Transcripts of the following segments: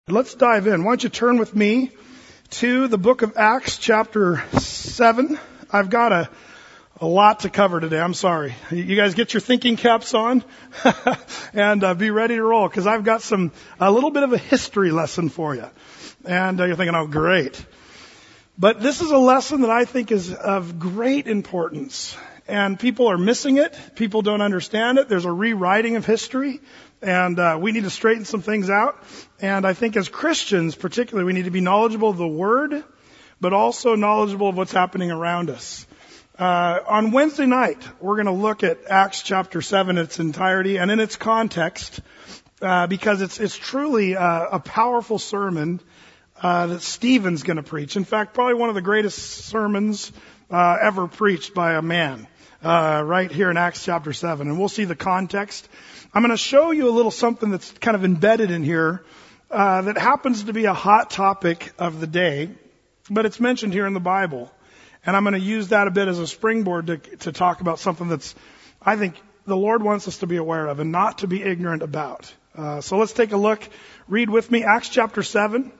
Let's dive in. Why don't you turn with me to the book of Acts chapter 7. I've got a lot to cover today. I'm sorry. You guys get your thinking caps on and be ready to roll because I've got a little bit of a history lesson for you. And you're thinking, oh, great. But this is a lesson that I think is of great importance. And people are missing it. People don't understand it. There's a rewriting of history. And we need to straighten some things out. And I think as Christians, particularly, we need to be knowledgeable of the Word, but also knowledgeable of what's happening around us. On Wednesday night, we're going to look at Acts chapter 7 in its entirety and in its context, because it's truly a powerful sermon that Stephen's going to preach. In fact, probably one of the greatest sermons ever preached by a man, right here in Acts chapter 7. And we'll see the context. I'm going to show you a little something that's kind of embedded in here that happens to be a hot topic of the day, but it's mentioned here in the Bible. And I'm going to use that a bit as a springboard to talk about something that's, I think, the Lord wants us to be aware of and not to be ignorant about. So let's take a look. Read with me Acts chapter 7.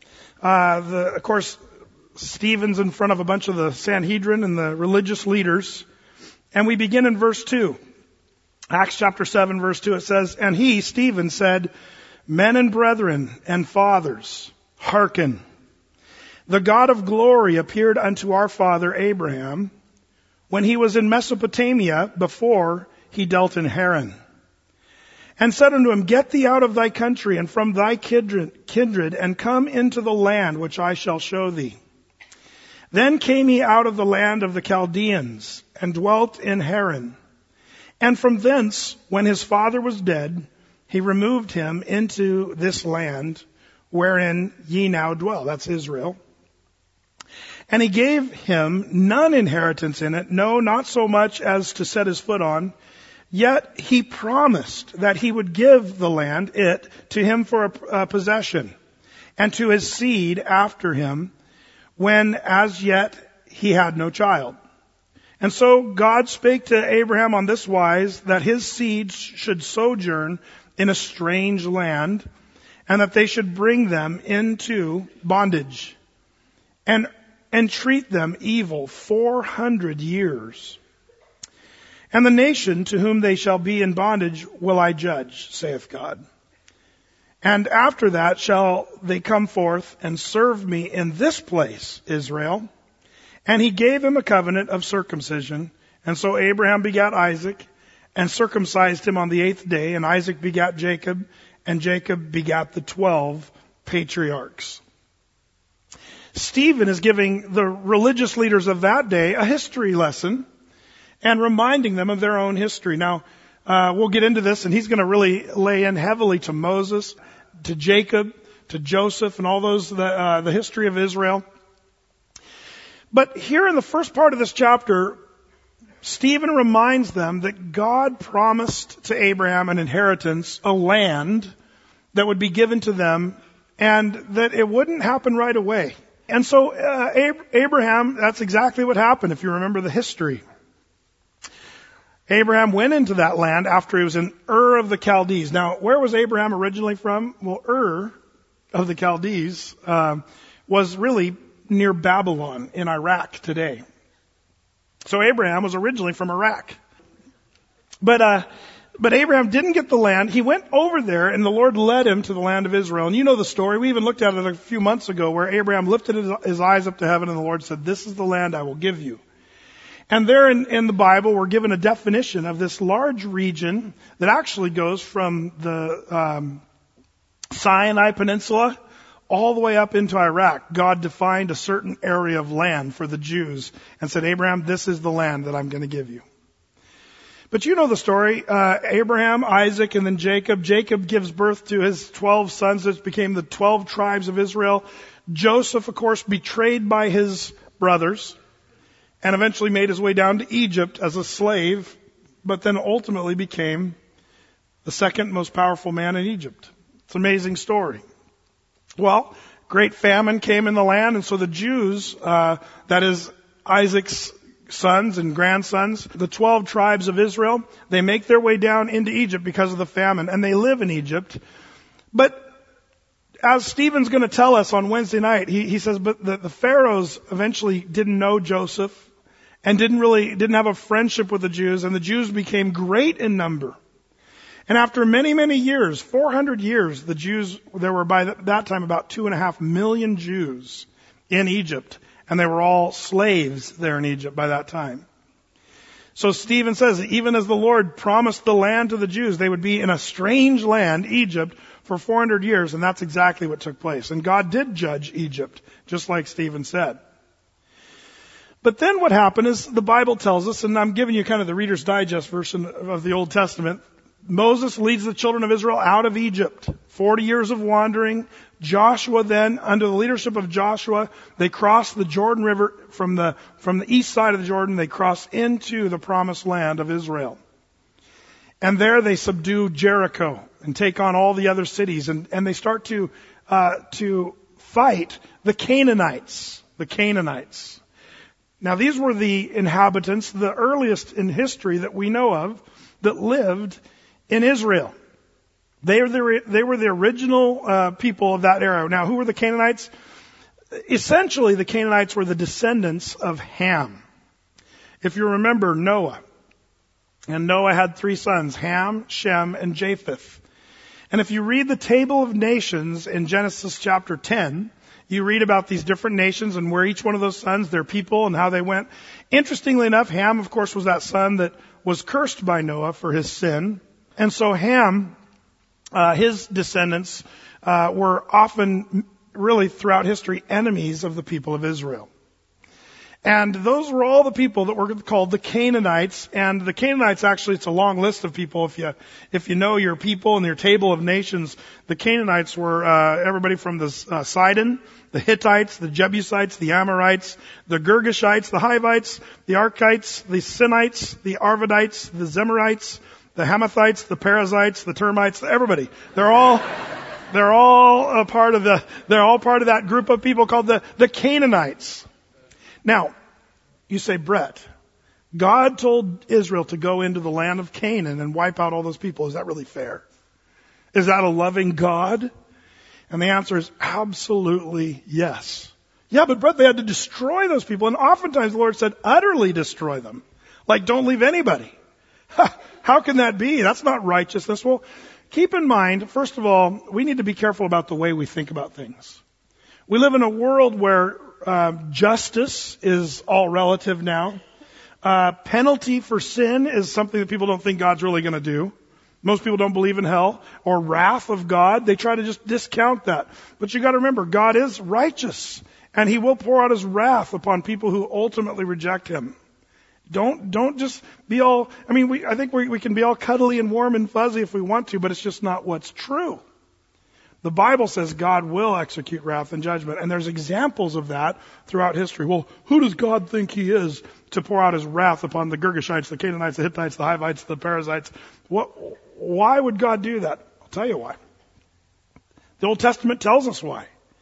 Of course, Stephen's in front of a bunch of the Sanhedrin and the religious leaders. And we begin in verse 2. Acts chapter 7, verse 2, it says, "And he, Stephen, said, 'Men and brethren and fathers, hearken. The God of glory appeared unto our father Abraham when he was in Mesopotamia before he dealt in Haran. And said unto him, Get thee out of thy country and from thy kindred and come into the land which I shall show thee. Then came he out of the land of the Chaldeans and dwelt in Haran. And from thence, when his father was dead, he removed him into this land wherein ye now dwell.'" That's Israel. "And he gave him none inheritance in it, no, not so much as to set his foot on. Yet he promised that he would give the land, it, to him for a possession, and to his seed after him, when as yet he had no child. And so God spake to Abraham on this wise, that his seed should sojourn in a strange land, and that they should bring them into bondage, and entreat them evil 400 years. And the nation to whom they shall be in bondage will I judge, saith God. And after that shall they come forth and serve me in this place, Israel. And he gave him a covenant of circumcision. And so Abraham begat Isaac, and circumcised him on the 8th day. And Isaac begat Jacob, and Jacob begat the 12 patriarchs." Stephen is giving the religious leaders of that day a history lesson and reminding them of their own history. Now, we'll get into this, and he's going to really lay in heavily to Moses, to Jacob, to Joseph, and all those, the history of Israel. But here in the first part of this chapter, Stephen reminds them that God promised to Abraham an inheritance, a land that would be given to them, and that it wouldn't happen right away. And so Abraham, that's exactly what happened, if you remember the history. Abraham went into that land after he was in Ur of the Chaldees. Now, where was Abraham originally from? Well, Ur of the Chaldees was really near Babylon in Iraq today. So Abraham was originally from Iraq. But Abraham didn't get the land. He went over there, and the Lord led him to the land of Israel. And you know the story. We even looked at it a few months ago, where Abraham lifted his eyes up to heaven, and the Lord said, "This is the land I will give you." And there in the Bible, we're given a definition of this large region that actually goes from the Sinai Peninsula all the way up into Iraq. God defined a certain area of land for the Jews and said, "Abraham, this is the land that I'm going to give you." But you know the story. Abraham, Isaac, and then Jacob. Jacob gives birth to his 12 sons, which became the 12 tribes of Israel. Joseph, of course, betrayed by his brothers, and eventually made his way down to Egypt as a slave, but then ultimately became the second most powerful man in Egypt. It's an amazing story. Well, great famine came in the land, and so the Jews, that is Isaac's sons and grandsons, the 12 tribes of Israel, they make their way down into Egypt because of the famine, and they live in Egypt. But as Stephen's going to tell us on Wednesday night, he says, but the Pharaohs eventually didn't know Joseph and didn't have a friendship with the Jews, and the Jews became great in number. And after many, many years, 400 years, there were by that time about 2.5 million Jews in Egypt, and they were all slaves there in Egypt by that time. So Stephen says, even as the Lord promised the land to the Jews, they would be in a strange land, Egypt, for 400 years, and that's exactly what took place. And God did judge Egypt, just like Stephen said. But then what happened is the Bible tells us, and I'm giving you kind of the Reader's Digest version of the Old Testament, Moses leads the children of Israel out of Egypt. 40 years of wandering. Joshua then, under the leadership of Joshua, they crossed the Jordan River from the east side of the Jordan. They crossed into the promised land of Israel. And there they subdue Jericho and take on all the other cities. And they start to fight the Canaanites. The Canaanites. Now these were the inhabitants, the earliest in history that we know of, that lived in Israel. They were the original people of that era. Now, who were the Canaanites? Essentially, the Canaanites were the descendants of Ham. If you remember Noah, and Noah had 3 sons, Ham, Shem, and Japheth. And if you read the table of nations in Genesis chapter 10, you read about these different nations and where each one of those sons, their people, and how they went. Interestingly enough, Ham, of course, was that son that was cursed by Noah for his sin. And so Ham, his descendants, were often, really throughout history, enemies of the people of Israel. And those were all the people that were called the Canaanites. And the Canaanites, actually, it's a long list of people. If you know your people and your table of nations, the Canaanites were everybody from the Sidon, the Hittites, the Jebusites, the Amorites, the Girgashites, the Hivites, the Arkites, the Sinites, the Arvadites, the Zemarites, the Hamathites, the Perizzites, the Termites, everybody. They're all part of that group of people called the Canaanites. Now, you say, Brett, God told Israel to go into the land of Canaan and wipe out all those people. Is that really fair? Is that a loving God? And the answer is absolutely yes. Yeah, but Brett, they had to destroy those people. And oftentimes the Lord said, utterly destroy them. Like, don't leave anybody. How can that be? That's not righteousness. Well, keep in mind, first of all, we need to be careful about the way we think about things. We live in a world where justice is all relative now. Penalty for sin is something that people don't think God's really going to do. Most people don't believe in hell or wrath of God. They try to just discount that. But you got to remember, God is righteous, and He will pour out His wrath upon people who ultimately reject Him. Don't just be all, I think we can be all cuddly and warm and fuzzy if we want to, but it's just not what's true. The Bible says God will execute wrath and judgment, and there's examples of that throughout history. Well, who does God think He is to pour out His wrath upon the Girgashites, the Canaanites, the Hittites, the Hivites, the Perizzites? Why would God do that? I'll tell you why. The Old Testament tells us why.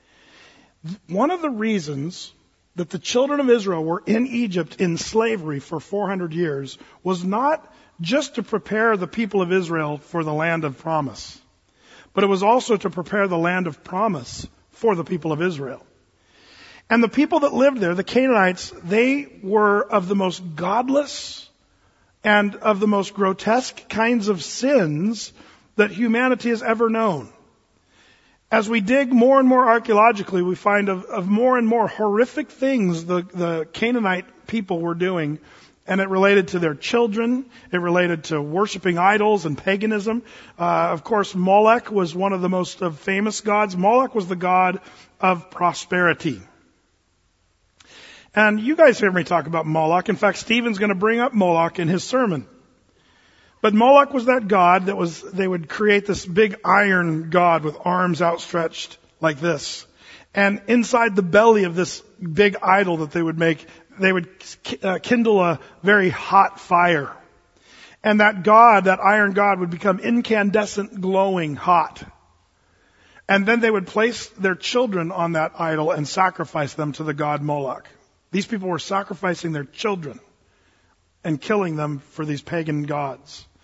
One of the reasons that the children of Israel were in Egypt in slavery for 400 years was not just to prepare the people of Israel for the land of promise, but it was also to prepare the land of promise for the people of Israel. And the people that lived there, the Canaanites, they were of the most godless and of the most grotesque kinds of sins that humanity has ever known. As we dig more and more archaeologically, we find of more and more horrific things the Canaanite people were doing. And it related to their children. It related to worshiping idols and paganism. Of course, Molech was one of the most famous gods. Molech was the god of prosperity. And you guys hear me talk about Moloch. In fact, Stephen's going to bring up Moloch in his sermon. But Moloch was that god they would create this big iron god with arms outstretched like this. And inside the belly of this big idol that they would make, they would kindle a very hot fire. And that god, that iron god, would become incandescent, glowing hot. And then they would place their children on that idol and sacrifice them to the god Moloch. These people were sacrificing their children and killing them for these pagan gods.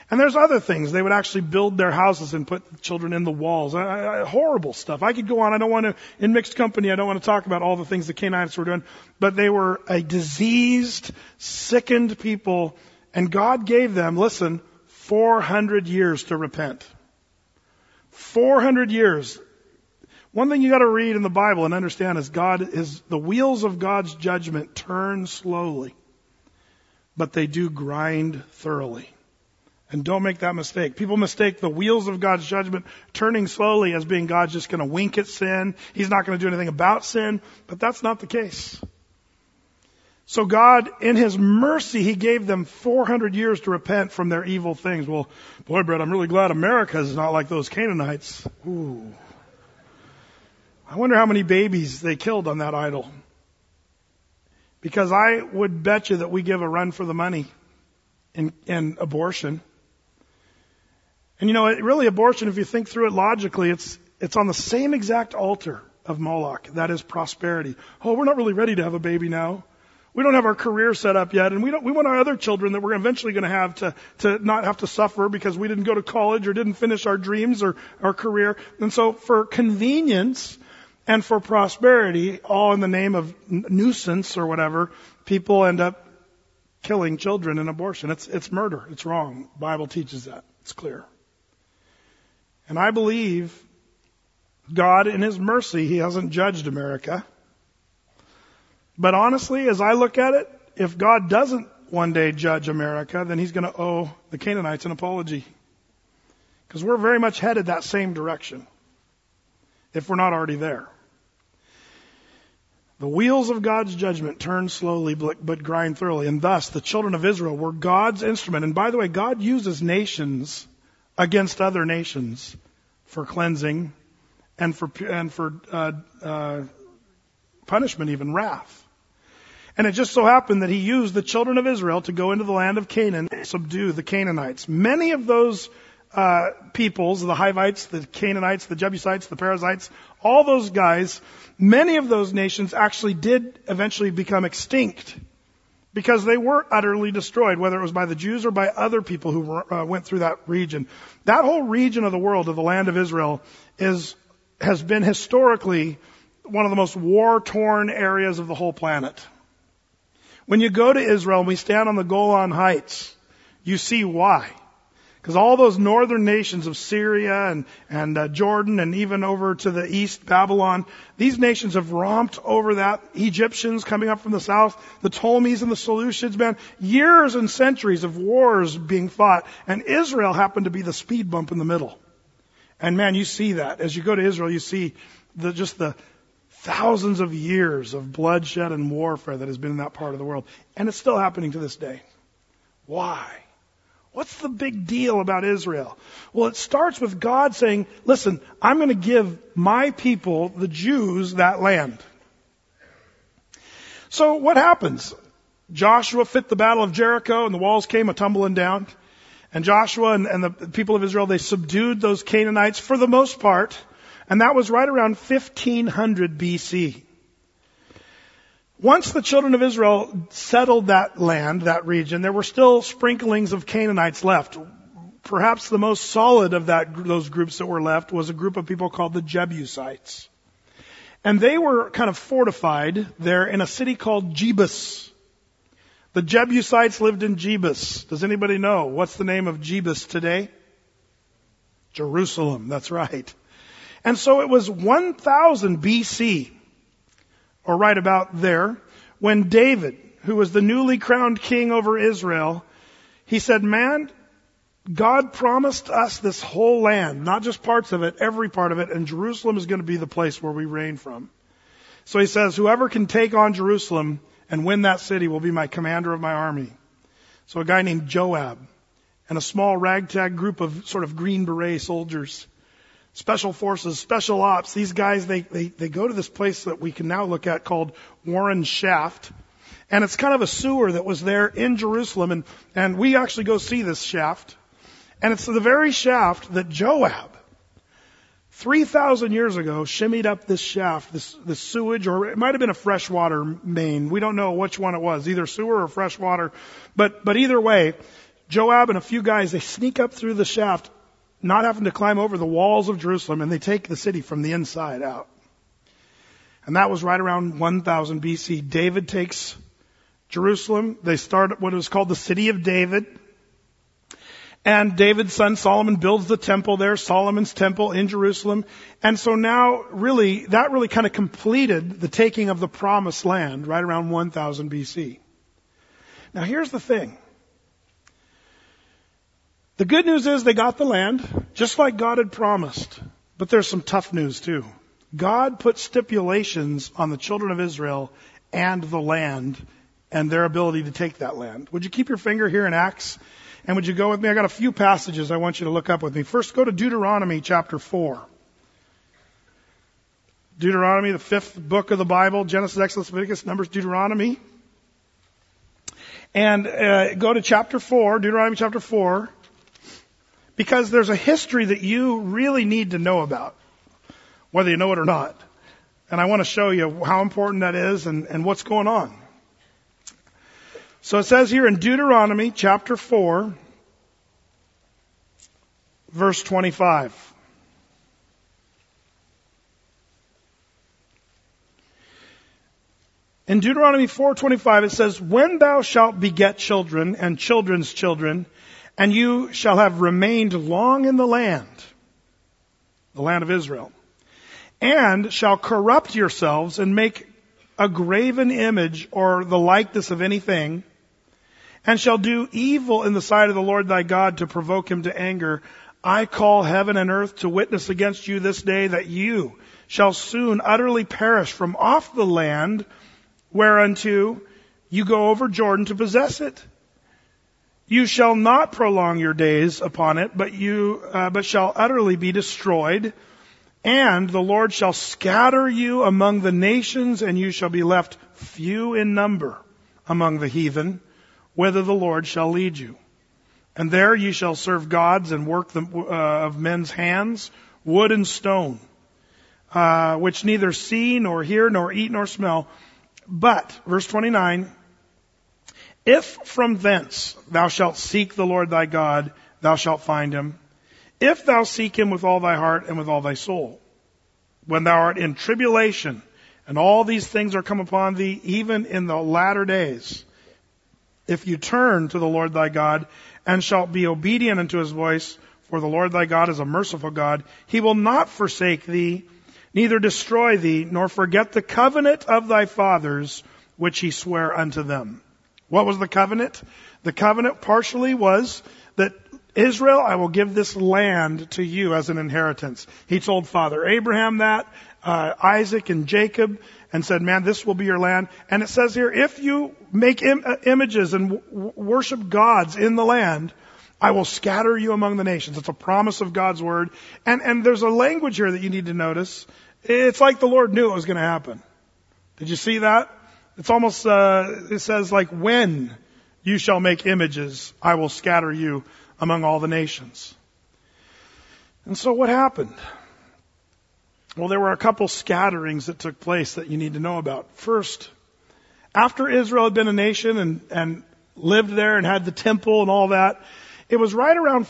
And there's other things. They would actually build their houses and put children in the walls. Horrible stuff. I could go on. I don't want to, in mixed company, I don't want to talk about all the things the Canaanites were doing. But they were a diseased, sickened people. And God gave them, listen, 400 years to repent. 400 years. One thing you got to read in the Bible and understand is the wheels of God's judgment turn slowly, but they do grind thoroughly. And don't make that mistake. People mistake the wheels of God's judgment turning slowly as being God's just going to wink at sin. He's not going to do anything about sin, but that's not the case. So God, in His mercy, He gave them 400 years to repent from their evil things. Well, boy, Brett, I'm really glad America is not like those Canaanites. Ooh. I wonder how many babies they killed on that idol. Because I would bet you that we give a run for the money in abortion. And really abortion, if you think through it logically, it's on the same exact altar of Moloch. That is prosperity. Oh, we're not really ready to have a baby now. We don't have our career set up yet, and we want our other children that we're eventually going to have to not have to suffer because we didn't go to college or didn't finish our dreams or our career. And so for convenience and for prosperity, all in the name of nuisance or whatever, people end up killing children in abortion. It's murder. It's wrong. The Bible teaches that. It's clear. And I believe God, in His mercy, He hasn't judged America. But honestly, as I look at it, if God doesn't one day judge America, then He's going to owe the Canaanites an apology. Because we're very much headed that same direction, if we're not already there. The wheels of God's judgment turn slowly but grind thoroughly. And thus, the children of Israel were God's instrument. And by the way, God uses nations against other nations for cleansing and for punishment, even wrath. And it just so happened that He used the children of Israel to go into the land of Canaan and subdue the Canaanites. Many of those peoples, the Hivites, the Canaanites, the Jebusites, the Perizzites, all those guys, many of those nations actually did eventually become extinct because they were utterly destroyed, whether it was by the Jews or by other people who went through that region. That whole region of the world, of the land of Israel, has been historically one of the most war-torn areas of the whole planet. When you go to Israel and we stand on the Golan Heights, you see why. Because all those northern nations of Syria and Jordan and even over to the east, Babylon, these nations have romped over that. Egyptians coming up from the south, the Ptolemies and the Seleucids, man, years and centuries of wars being fought. And Israel happened to be the speed bump in the middle. And man, you see that. As you go to Israel, you see just the thousands of years of bloodshed and warfare that has been in that part of the world. And it's still happening to this day. Why? What's the big deal about Israel? Well, it starts with God saying, listen, I'm going to give my people, the Jews, that land. So what happens? Joshua fit the battle of Jericho and the walls came a-tumbling down. And Joshua and the people of Israel, they subdued those Canaanites for the most part. And that was right around 1500 BC. Once the children of Israel settled that land, that region, there were still sprinklings of Canaanites left. Perhaps the most solid of those groups that were left was a group of people called the Jebusites. And they were kind of fortified there in a city called Jebus. The Jebusites lived in Jebus. Does anybody know what's the name of Jebus today? Jerusalem, that's right. And so it was 1000 BC, or right about there, when David, who was the newly crowned king over Israel, he said, man, God promised us this whole land, not just parts of it, every part of it, and Jerusalem is going to be the place where we reign from. So he says, whoever can take on Jerusalem and win that city will be my commander of my army. So a guy named Joab and a small ragtag group of sort of Green Beret soldiers, special forces, special ops. These guys, they go to this place that we can now look at called Warren Shaft. And it's kind of a sewer that was there in Jerusalem. And we actually go see this shaft. And it's the very shaft that Joab, 3,000 years ago, shimmied up this shaft, this sewage, or it might have been a freshwater main. We don't know which one it was, either sewer or freshwater. But either way, Joab and a few guys, they sneak up through the shaft, not having to climb over the walls of Jerusalem, and they take the city from the inside out. And that was right around 1000 BC. David takes Jerusalem. They start what was called the City of David. And David's son Solomon builds the temple there, Solomon's temple in Jerusalem. And so now that really kind of completed the taking of the promised land right around 1000 BC. Now here's the thing. The good news is they got the land, just like God had promised. But there's some tough news too. God put stipulations on the children of Israel and the land and their ability to take that land. Would you keep your finger here in Acts? And would you go with me? I got a few passages I want you to look up with me. First, go to Deuteronomy chapter 4. Deuteronomy, the 5th book of the Bible. Genesis, Exodus, Leviticus, Numbers, Deuteronomy. And go to chapter 4, Deuteronomy chapter 4. Because there's a history that you really need to know about, whether you know it or not. And I want to show you how important that is and what's going on. So it says here in Deuteronomy chapter 4, verse 25. In Deuteronomy 4:25 it says, "When thou shalt beget children and children's children, and you shall have remained long in the land of Israel, and shall corrupt yourselves and make a graven image or the likeness of anything, and shall do evil in the sight of the Lord thy God to provoke him to anger, I call heaven and earth to witness against you this day that you shall soon utterly perish from off the land whereunto you go over Jordan to possess it. You shall not prolong your days upon it, but shall utterly be destroyed. And the Lord shall scatter you among the nations, and you shall be left few in number among the heathen, whither the Lord shall lead you. And there you shall serve gods and work of men's hands, wood and stone, which neither see, nor hear, nor eat, nor smell. But," verse 29, "if from thence thou shalt seek the Lord thy God, thou shalt find him, if thou seek him with all thy heart and with all thy soul. When thou art in tribulation, and all these things are come upon thee, even in the latter days, if you turn to the Lord thy God, and shalt be obedient unto his voice, for the Lord thy God is a merciful God, he will not forsake thee, neither destroy thee, nor forget the covenant of thy fathers, which he sware unto them." What was the covenant? The covenant partially was that Israel, I will give this land to you as an inheritance. He told Father Abraham that, Isaac and Jacob, and said, man, this will be your land. And it says here, if you make images and worship gods in the land, I will scatter you among the nations. It's a promise of God's word. And there's a language here that you need to notice. It's like the Lord knew it was going to happen. Did you see that? It's almost, it says like, when you shall make images, I will scatter you among all the nations. And so what happened? Well, there were a couple scatterings that took place that you need to know about. First, after Israel had been a nation and lived there and had the temple and all that, it was right around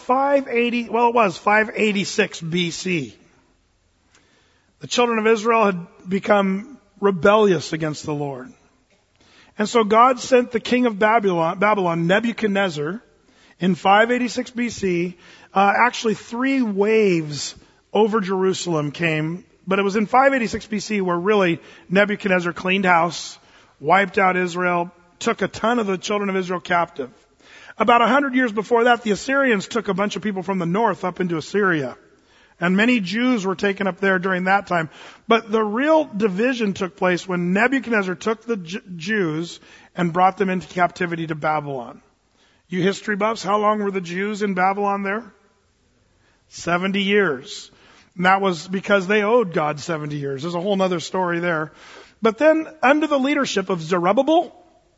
586 BC. The children of Israel had become rebellious against the Lord. And so God sent the king of Babylon, Nebuchadnezzar, in 586 BC. Actually, 3 waves over Jerusalem came. But it was in 586 BC where really Nebuchadnezzar cleaned house, wiped out Israel, took a ton of the children of Israel captive. About 100 years before that, the Assyrians took a bunch of people from the north up into Assyria. And many Jews were taken up there during that time. But the real division took place when Nebuchadnezzar took the Jews and brought them into captivity to Babylon. You history buffs, how long were the Jews in Babylon there? 70 years. And that was because they owed God 70 years. There's a whole other story there. But then, under the leadership of Zerubbabel,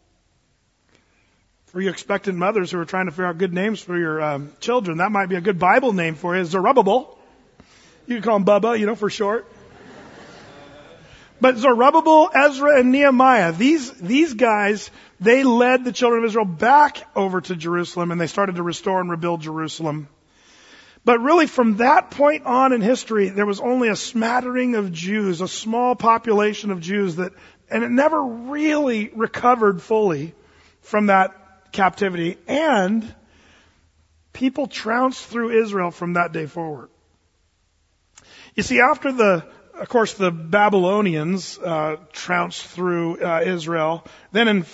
for you expectant mothers who are trying to figure out good names for your children, that might be a good Bible name for you, Zerubbabel. You can call him Bubba, for short. But Zerubbabel, Ezra, and Nehemiah, these guys, they led the children of Israel back over to Jerusalem, and they started to restore and rebuild Jerusalem. But really from that point on in history, there was only a smattering of Jews, a small population of Jews and it never really recovered fully from that captivity. And people trounced through Israel from that day forward. You see, after of course, the Babylonians trounced through Israel. Then in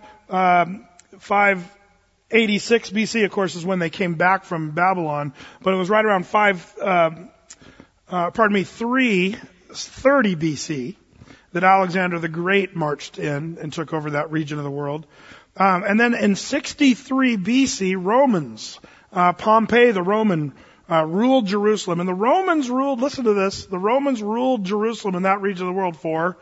586 BC, of course, is when they came back from Babylon. But it was right around 330 BC that Alexander the Great marched in and took over that region of the world. And then in 63 BC, Romans, Pompey the Roman, ruled Jerusalem. And the Romans ruled, listen to this, the Romans ruled Jerusalem in that region of the world for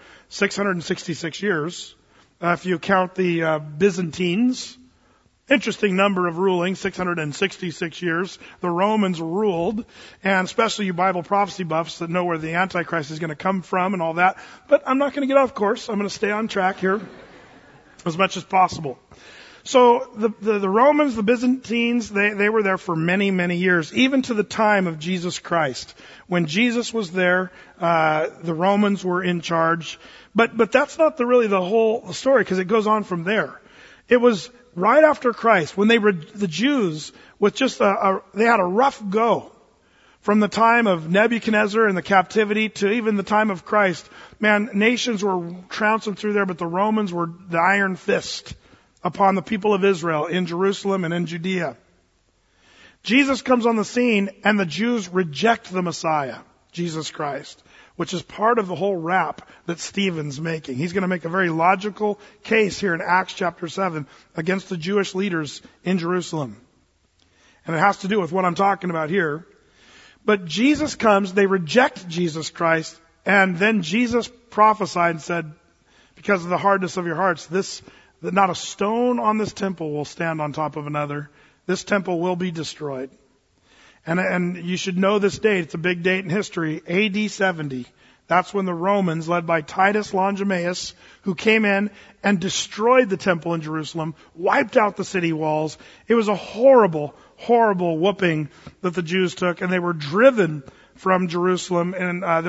666 years. If you count the Byzantines, interesting number of rulings, 666 years. The Romans ruled, and especially you Bible prophecy buffs that know where the Antichrist is going to come from and all that. But I'm not going to get off course. I'm going to stay on track here as much as possible. So the Romans, the Byzantines, they were there for many, many years, even to the time of Jesus Christ. When Jesus was there, the Romans were in charge. But that's not really the whole story, because it goes on from there. It was right after Christ, when the Jews, with just they had a rough go. From the time of Nebuchadnezzar and the captivity to even the time of Christ, man, nations were trouncing through there, but the Romans were the iron fist upon the people of Israel in Jerusalem and in Judea. Jesus comes on the scene, and the Jews reject the Messiah, Jesus Christ, which is part of the whole rap that Stephen's making. He's going to make a very logical case here in Acts chapter 7 against the Jewish leaders in Jerusalem. And it has to do with what I'm talking about here. But Jesus comes, they reject Jesus Christ, and then Jesus prophesied and said, because of the hardness of your hearts, that not a stone on this temple will stand on top of another. This temple will be destroyed. And you should know this date. It's a big date in history. AD 70. That's when the Romans, led by Titus Longimanus, who came in and destroyed the temple in Jerusalem, wiped out the city walls. It was a horrible, horrible whooping that the Jews took, and they were driven from Jerusalem. And the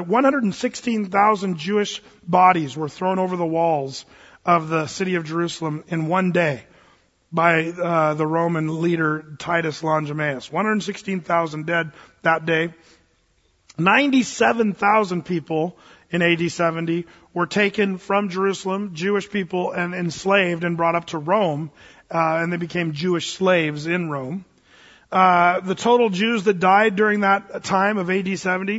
116,000 Jewish bodies were thrown over the walls of the city of Jerusalem in one day by the Roman leader Titus Longimanus. 116,000 dead that day. 97,000 people in AD 70 were taken from Jerusalem, Jewish people, and enslaved and brought up to Rome, and they became Jewish slaves in Rome. The total Jews that died during that time of AD 70,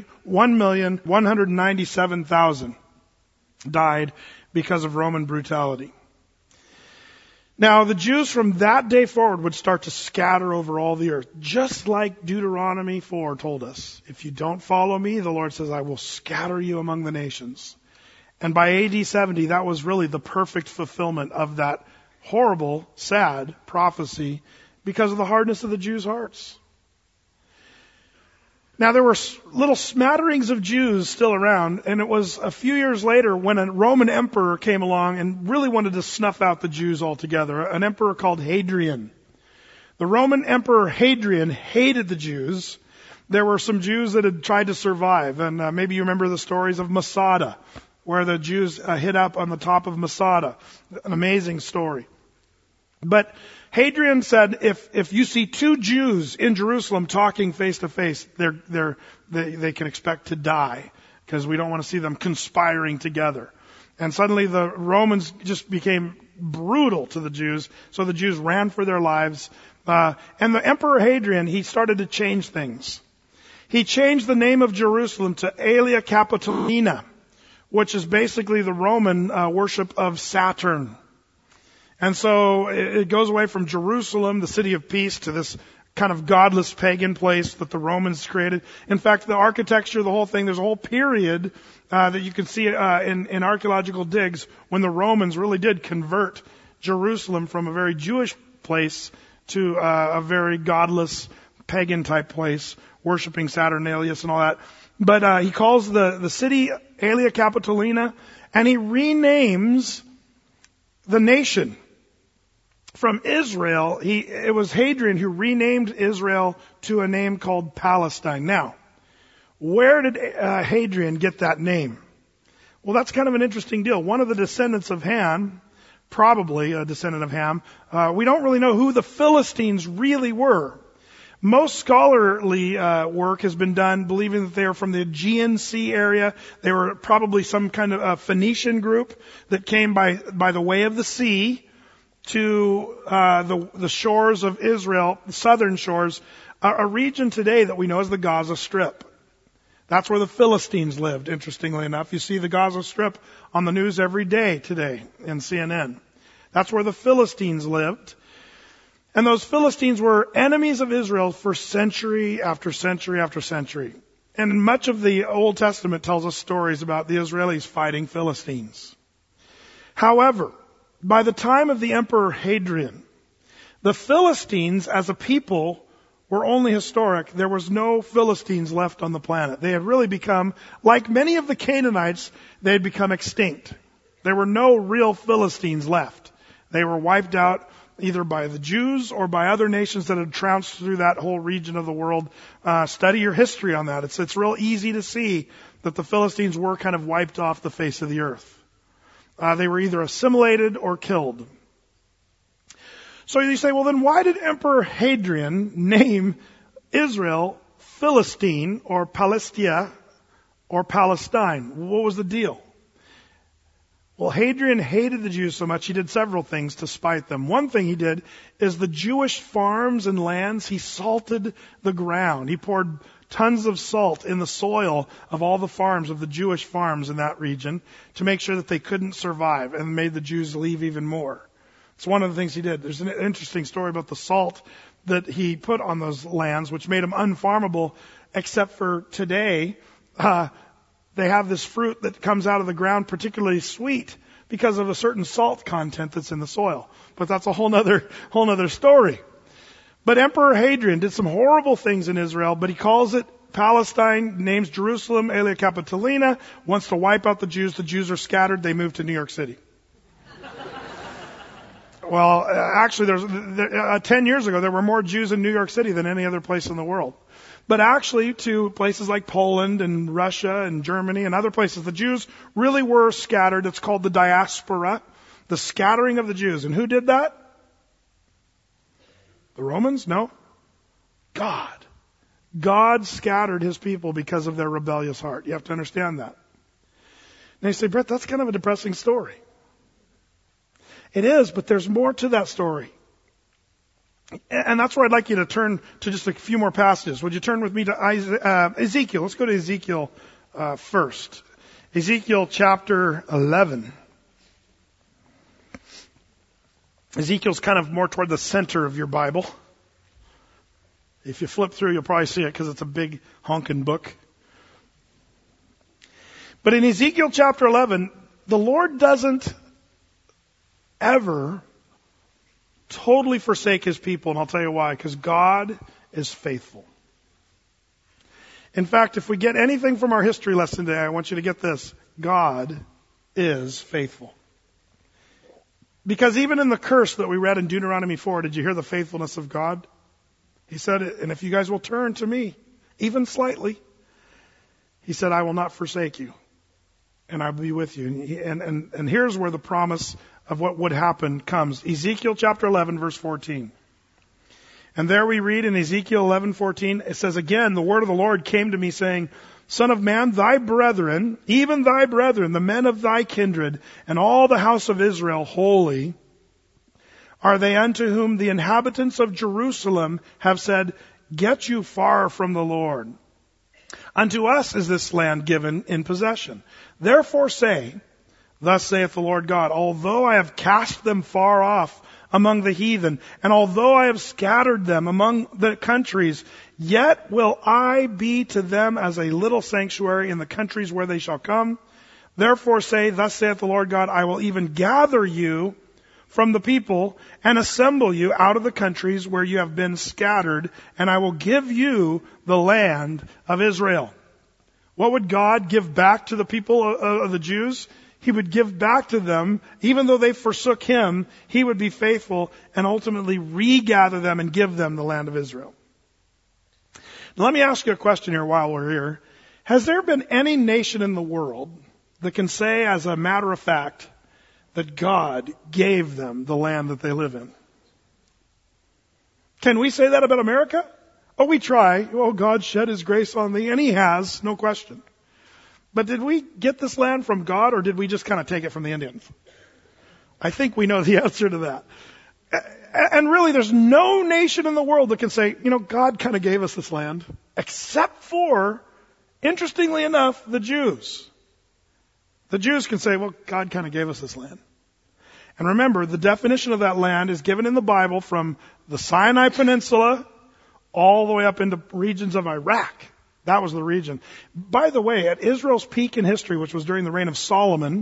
1,197,000 died because of Roman brutality. Now, the Jews from that day forward would start to scatter over all the earth, just like Deuteronomy 4 told us. If you don't follow me, the Lord says, I will scatter you among the nations. And by AD 70, that was really the perfect fulfillment of that horrible, sad prophecy because of the hardness of the Jews' hearts. Now, there were little smatterings of Jews still around, and it was a few years later when a Roman emperor came along and really wanted to snuff out the Jews altogether, an emperor called Hadrian. The Roman emperor Hadrian hated the Jews. There were some Jews that had tried to survive, and maybe you remember the stories of Masada, where the Jews hid up on the top of Masada. An amazing story. But Hadrian said, if you see two Jews in Jerusalem talking face to face, they can expect to die, because we don't want to see them conspiring together. And suddenly the Romans just became brutal to the Jews, so the Jews ran for their lives. And the Emperor Hadrian, he started to change things. He changed the name of Jerusalem to Aelia Capitolina, which is basically the Roman worship of Saturn. And so it goes away from Jerusalem, the city of peace, to this kind of godless pagan place that the Romans created. In fact, the architecture, the whole thing, there's a whole period that you can see in archaeological digs when the Romans really did convert Jerusalem from a very Jewish place to a very godless pagan type place, worshiping Saturnalia and all that. But he calls the city Aelia Capitolina, and he renames the nation from Israel. It was Hadrian who renamed Israel to a name called Palestine. Now, where did Hadrian get that name? Well, that's kind of an interesting deal. One of the descendants of Ham, probably a descendant of Ham, we don't really know who the Philistines really were. Most scholarly work has been done believing that they are from the Aegean Sea area. They were probably some kind of Phoenician group that came by the way of the sea to the shores of Israel, the southern shores, a region today that we know as the Gaza Strip. That's where the Philistines lived, interestingly enough. You see the Gaza Strip on the news every day today in CNN. That's where the Philistines lived. And those Philistines were enemies of Israel for century after century after century. And much of the Old Testament tells us stories about the Israelis fighting Philistines. However, by the time of the Emperor Hadrian, the Philistines as a people were only historic. There was no Philistines left on the planet. They had really become, like many of the Canaanites, they had become extinct. There were no real Philistines left. They were wiped out either by the Jews or by other nations that had trounced through that whole region of the world. Study your history on that. It's real easy to see that the Philistines were kind of wiped off the face of the earth. They were either assimilated or killed. So you say, well then why did Emperor Hadrian name Israel Philistine or Palestia or Palestine? What was the deal? Well, Hadrian hated the Jews so much he did several things to spite them. One thing he did is the Jewish farms and lands, he salted the ground. He poured tons of salt in the soil of all the farms, of the Jewish farms in that region, to make sure that they couldn't survive, and made the Jews leave even more. It's one of the things he did. There's an interesting story about the salt that he put on those lands, which made them unfarmable, except for today. They have this fruit that comes out of the ground particularly sweet because of a certain salt content that's in the soil. But that's a whole nother story. But Emperor Hadrian did some horrible things in Israel, but he calls it Palestine, names Jerusalem Aelia Capitolina, wants to wipe out the Jews. The Jews are scattered. They move to New York City. Well, actually, 10 years ago, there were more Jews in New York City than any other place in the world. But actually, to places like Poland and Russia and Germany and other places, the Jews really were scattered. It's called the diaspora, the scattering of the Jews. And who did that? The Romans? No. God. God scattered his people because of their rebellious heart. You have to understand that. Now you say, Brett, that's kind of a depressing story. It is, but there's more to that story. And that's where I'd like you to turn to just a few more passages. Would you turn with me to Ezekiel? Let's go to Ezekiel first. Ezekiel chapter 11. Ezekiel's kind of more toward the center of your Bible. If you flip through, you'll probably see it because it's a big honking book. But in Ezekiel chapter 11, the Lord doesn't ever totally forsake his people, and I'll tell you why. Because God is faithful. In fact, if we get anything from our history lesson today, I want you to get this. God is faithful. Because even in the curse that we read in Deuteronomy 4, did you hear the faithfulness of God? He said, and if you guys will turn to me, even slightly, he said, I will not forsake you, and I will be with you. And here's where the promise of what would happen comes. Ezekiel chapter 11, verse 14. And there we read in Ezekiel 11:14, it says, again, the word of the Lord came to me saying, Son of man, thy brethren, even thy brethren, the men of thy kindred, and all the house of Israel, holy, are they unto whom the inhabitants of Jerusalem have said, get you far from the Lord. Unto us is this land given in possession. Therefore say, thus saith the Lord God, although I have cast them far off among the heathen, and although I have scattered them among the countries, yet will I be to them as a little sanctuary in the countries where they shall come. Therefore say, thus saith the Lord God, I will even gather you from the people and assemble you out of the countries where you have been scattered, and I will give you the land of Israel. What would God give back to the people of the Jews? He would give back to them, even though they forsook Him, He would be faithful and ultimately regather them and give them the land of Israel. Now, let me ask you a question here while we're here. Has there been any nation in the world that can say as a matter of fact that God gave them the land that they live in? Can we say that about America? Oh, we try. Oh, God shed His grace on thee, and He has, no question. But did we get this land from God, or did we just kind of take it from the Indians? I think we know the answer to that. And really, there's no nation in the world that can say, God kind of gave us this land, except for, interestingly enough, the Jews. The Jews can say, well, God kind of gave us this land. And remember, the definition of that land is given in the Bible from the Sinai Peninsula all the way up into regions of Iraq. That was the region. By the way, at Israel's peak in history, which was during the reign of Solomon,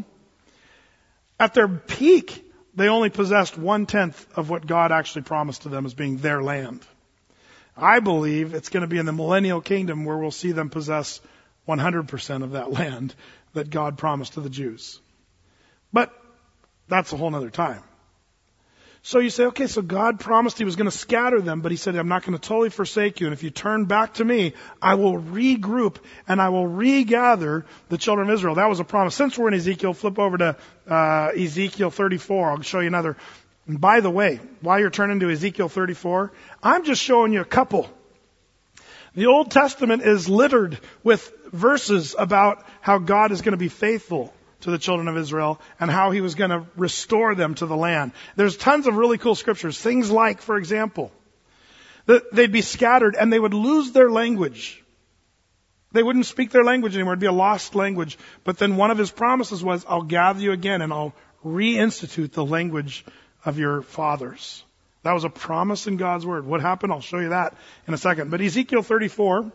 at their peak, they only possessed 1/10 of what God actually promised to them as being their land. I believe it's going to be in the millennial kingdom where we'll see them possess 100% of that land that God promised to the Jews. But that's a whole other time. So you say, okay, so God promised He was going to scatter them, but He said, I'm not going to totally forsake you. And if you turn back to me, I will regroup and I will regather the children of Israel. That was a promise. Since we're in Ezekiel, flip over to Ezekiel 34. I'll show you another. And by the way, while you're turning to Ezekiel 34, I'm just showing you a couple. The Old Testament is littered with verses about how God is going to be faithful to the children of Israel and how He was going to restore them to the land. There's tons of really cool scriptures. Things like, for example, that they'd be scattered and they would lose their language. They wouldn't speak their language anymore. It'd be a lost language. But then one of His promises was, I'll gather you again and I'll reinstitute the language of your fathers. That was a promise in God's Word. What happened? I'll show you that in a second. But Ezekiel 34,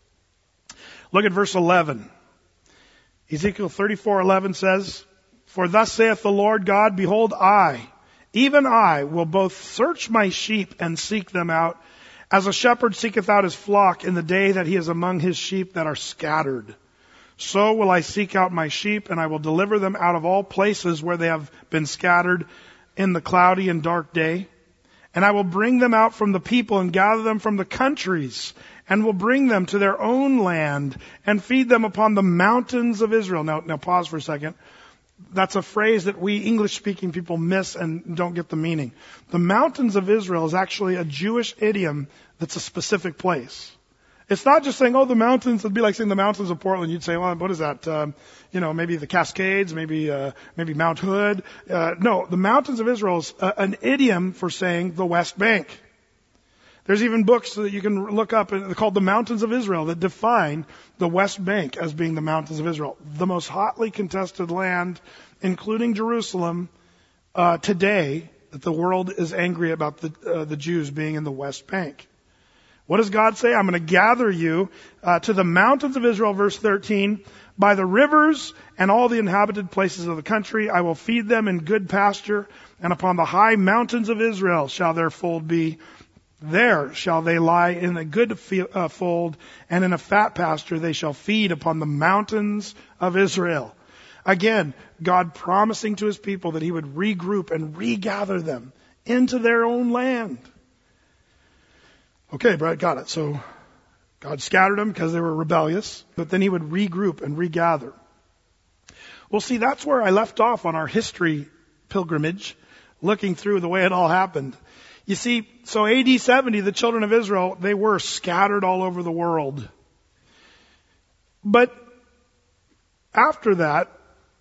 look at verse 11. Ezekiel 34:11 says, For thus saith the Lord God, Behold, I, even I, will both search my sheep and seek them out, as a shepherd seeketh out his flock in the day that he is among his sheep that are scattered. So will I seek out my sheep, and I will deliver them out of all places where they have been scattered in the cloudy and dark day. And I will bring them out from the people and gather them from the countries, and will bring them to their own land and feed them upon the mountains of Israel. Now pause for a second. That's a phrase that we English-speaking people miss and don't get the meaning. The mountains of Israel is actually a Jewish idiom that's a specific place. It's not just saying, the mountains. It'd be like saying the mountains of Portland. You'd say, well, what is that? Maybe the Cascades, maybe Mount Hood. No, the mountains of Israel is an idiom for saying the West Bank. There's even books that you can look up called The Mountains of Israel that define the West Bank as being the mountains of Israel. The most hotly contested land, including Jerusalem, today, that the world is angry about the Jews being in the West Bank. What does God say? I'm going to gather you to the mountains of Israel, verse 13, by the rivers and all the inhabited places of the country. I will feed them in good pasture, and upon the high mountains of Israel shall their fold be. There shall they lie in a good fold, and in a fat pasture they shall feed upon the mountains of Israel. Again, God promising to His people that He would regroup and regather them into their own land. Okay, Brett, got it. So God scattered them because they were rebellious, but then He would regroup and regather. Well, see, that's where I left off on our history pilgrimage, looking through the way it all happened. You see, so AD 70, the children of Israel, they were scattered all over the world. But after that,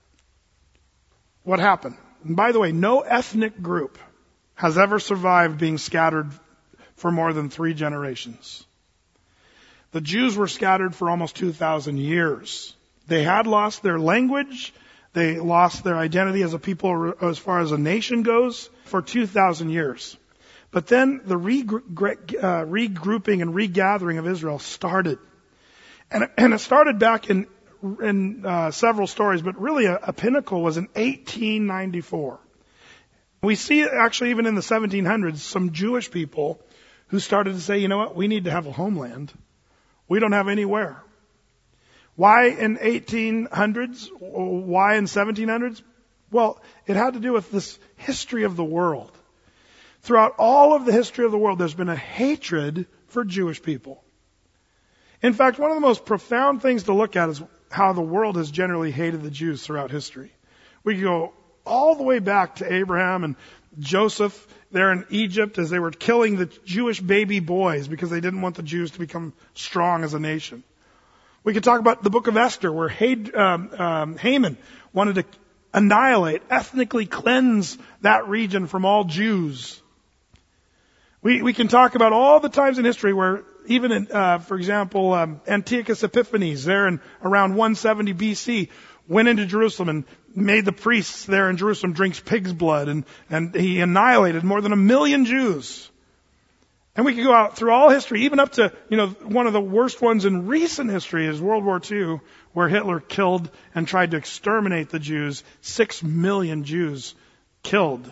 what happened? And by the way, no ethnic group has ever survived being scattered for more than 3 generations. The Jews were scattered for almost 2,000 years. They had lost their language. They lost their identity as a people as far as a nation goes for 2,000 years. But then the regrouping and regathering of Israel started. And it started back in several stories, but really a pinnacle was in 1894. We see actually even in the 1700s some Jewish people who started to say, you know what, we need to have a homeland. We don't have anywhere. Why in 1800s? Why in 1700s? Well, it had to do with this history of the world. Throughout all of the history of the world, there's been a hatred for Jewish people. In fact, one of the most profound things to look at is how the world has generally hated the Jews throughout history. We can go all the way back to Abraham and Joseph there in Egypt as they were killing the Jewish baby boys because they didn't want the Jews to become strong as a nation. We could talk about the book of Esther where Haman wanted to annihilate, ethnically cleanse that region from all Jews. We can talk about all the times in history where even in, for example, Antiochus Epiphanes there in around 170 BC went into Jerusalem and made the priests there in Jerusalem drink pig's blood and he annihilated more than 1 million Jews. And we could go out through all history, even up to, one of the worst ones in recent history is World War II, where Hitler killed and tried to exterminate the Jews. 6 million Jews killed.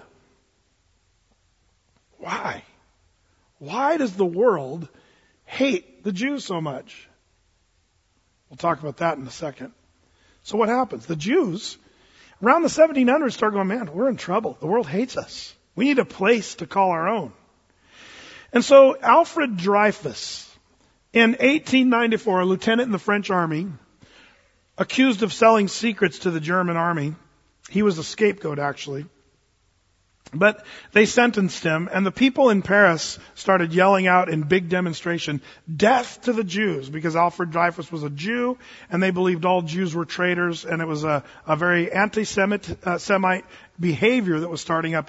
Why? Why does the world hate the Jews so much? We'll talk about that in a second. So what happens? The Jews, around the 1700s, start going, man, we're in trouble. The world hates us. We need a place to call our own. And so Alfred Dreyfus, in 1894, a lieutenant in the French army, accused of selling secrets to the German army. He was a scapegoat, actually. But they sentenced him, and the people in Paris started yelling out in big demonstration, death to the Jews, because Alfred Dreyfus was a Jew, and they believed all Jews were traitors, and it was a very anti-Semite behavior that was starting up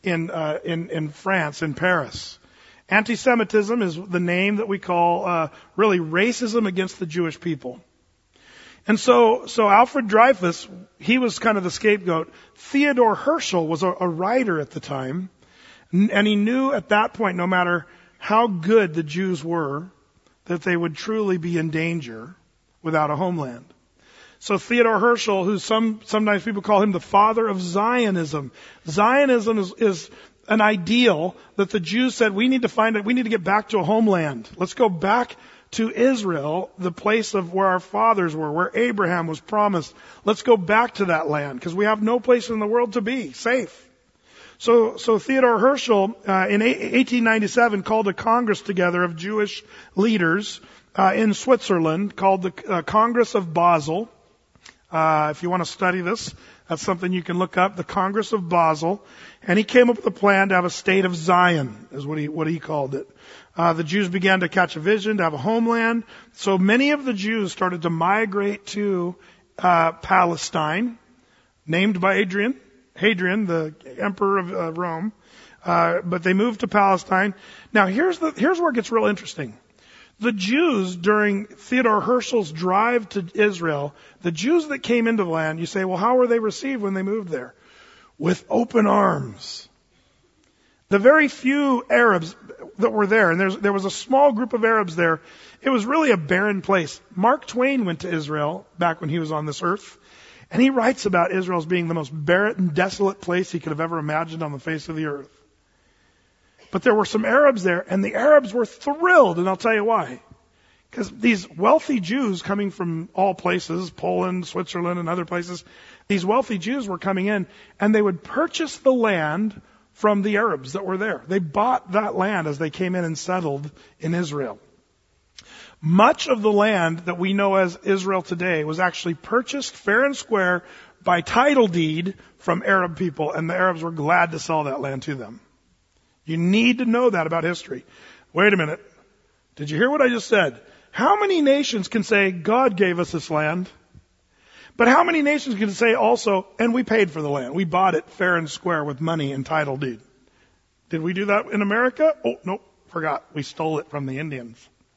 in France, in Paris. Anti-Semitism is the name that we call really racism against the Jewish people. And so Alfred Dreyfus, he was kind of the scapegoat. Theodore Herschel was a writer at the time, and he knew at that point, no matter how good the Jews were, that they would truly be in danger without a homeland. So Theodore Herschel, who sometimes people call him the father of Zionism. Zionism is an ideal that the Jews said, we need to get back to a homeland. Let's go back to Israel, the place of where our fathers were, where Abraham was promised. Let's go back to that land because we have no place in the world to be safe. So Theodore Herschel in 1897 called a Congress together of Jewish leaders in Switzerland called the Congress of Basel. If you want to study this, that's something you can look up, the Congress of Basel. And he came up with a plan to have a state of Zion, is what he called it. The Jews began to catch a vision, to have a homeland. So many of the Jews started to migrate to Palestine, named by Hadrian, the emperor of Rome. But they moved to Palestine. Now here's where it gets real interesting. The Jews, during Theodore Herschel's drive to Israel, the Jews that came into the land, you say, well, how were they received when they moved there? With open arms. The very few Arabs that were there, and there was a small group of Arabs there, it was really a barren place. Mark Twain went to Israel back when he was on this earth, and he writes about Israel as being the most barren and desolate place he could have ever imagined on the face of the earth. But there were some Arabs there, and the Arabs were thrilled, and I'll tell you why. Because these wealthy Jews coming from all places, Poland, Switzerland, and other places, these wealthy Jews were coming in, and they would purchase the land from the Arabs that were there. They bought that land as they came in and settled in Israel. Much of the land that we know as Israel today was actually purchased fair and square by title deed from Arab people, and the Arabs were glad to sell that land to them. You need to know that about history. Wait a minute. Did you hear what I just said? How many nations can say, God gave us this land? But how many nations can say also, and we paid for the land. We bought it fair and square with money and title deed. Did we do that in America? Oh, no, forgot. We stole it from the Indians.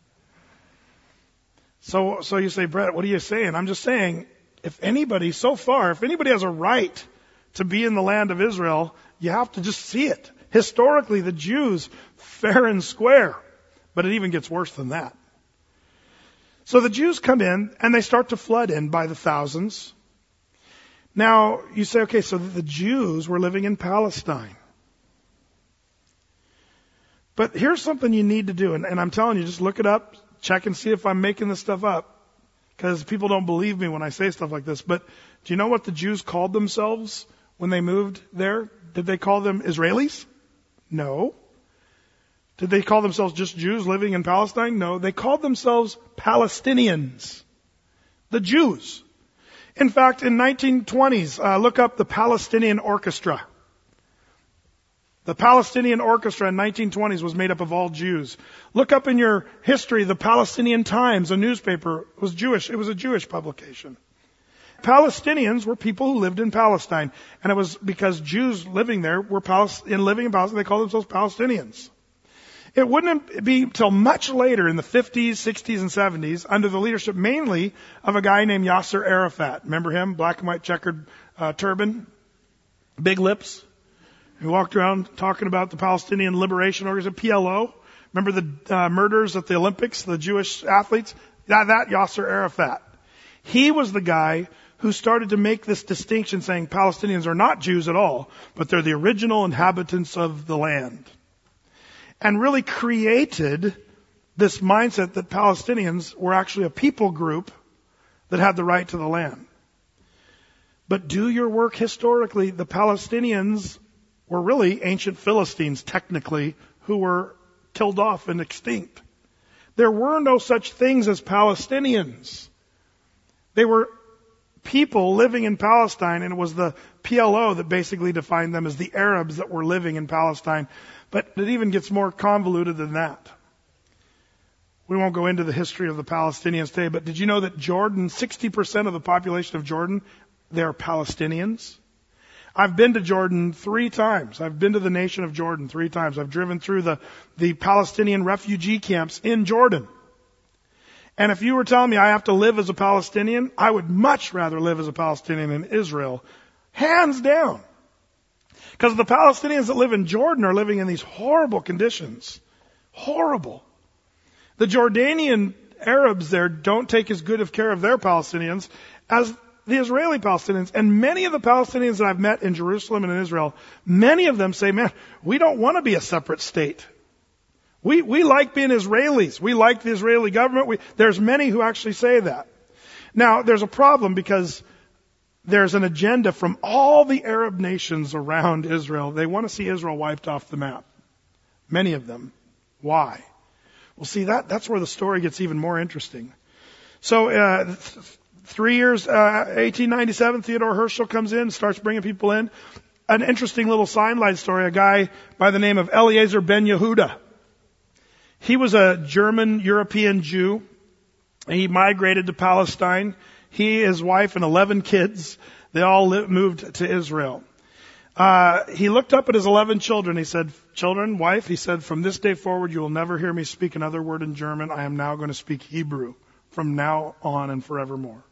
So you say, Brett, what are you saying? I'm just saying, if anybody has a right to be in the land of Israel, you have to just see it. Historically, the Jews, fair and square. But it even gets worse than that. So the Jews come in and they start to flood in by the thousands. Now, you say, okay, so the Jews were living in Palestine. But here's something you need to do, and I'm telling you, just look it up, check and see if I'm making this stuff up. because people don't believe me when I say stuff like this. But do you know what the Jews called themselves when they moved there? Did they call them Israelis? No. Did they call themselves just Jews living in Palestine? No. They called themselves Palestinians. The Jews. In fact, in 1920s, look up the Palestinian Orchestra. The Palestinian Orchestra in 1920s was made up of all Jews. Look up in your history, the Palestinian Times, a newspaper, was Jewish. It was a Jewish publication. Palestinians were people who lived in Palestine. And it was because Jews living there were living in Palestine, they called themselves Palestinians. It wouldn't be till much later in the 50s, 60s, and 70s, under the leadership mainly of a guy named Yasser Arafat. Remember him? Black and white checkered turban, big lips. He walked around talking about the Palestinian Liberation Organization, PLO. Remember the murders at the Olympics, the Jewish athletes? That Yasser Arafat. He was the guy who started to make this distinction saying Palestinians are not Jews at all, but they're the original inhabitants of the land. And really created this mindset that Palestinians were actually a people group that had the right to the land. But do your work historically. The Palestinians were really ancient Philistines, technically, who were killed off and extinct. There were no such things as Palestinians. They were people living in Palestine, and it was the PLO that basically defined them as the Arabs that were living in Palestine. But it even gets more convoluted than that. We won't go into the history of the Palestinians today, but did you know that Jordan, 60% of the population of Jordan, they're Palestinians? I've been to Jordan 3 times. I've been to the nation of Jordan 3 times. I've driven through the Palestinian refugee camps in Jordan. And if you were telling me I have to live as a Palestinian, I would much rather live as a Palestinian in Israel. Hands down. Because the Palestinians that live in Jordan are living in these horrible conditions. Horrible. The Jordanian Arabs there don't take as good of care of their Palestinians as the Israeli Palestinians. And many of the Palestinians that I've met in Jerusalem and in Israel, many of them say, man, we don't want to be a separate state. We like being Israelis. We like the Israeli government. There's many who actually say that. Now, there's a problem because there's an agenda from all the Arab nations around Israel. They want to see Israel wiped off the map. Many of them. Why? Well, see, that's where the story gets even more interesting. So, 3 years, 1897, Theodore Herzl comes in, starts bringing people in. An interesting little sideline story, a guy by the name of Eliezer Ben Yehuda. He was a German European Jew. He migrated to Palestine. He, his wife, and 11 kids, they all moved to Israel. He looked up at his 11 children. He said, children, wife, he said, from this day forward, you will never hear me speak another word in German. I am now going to speak Hebrew from now on and forevermore.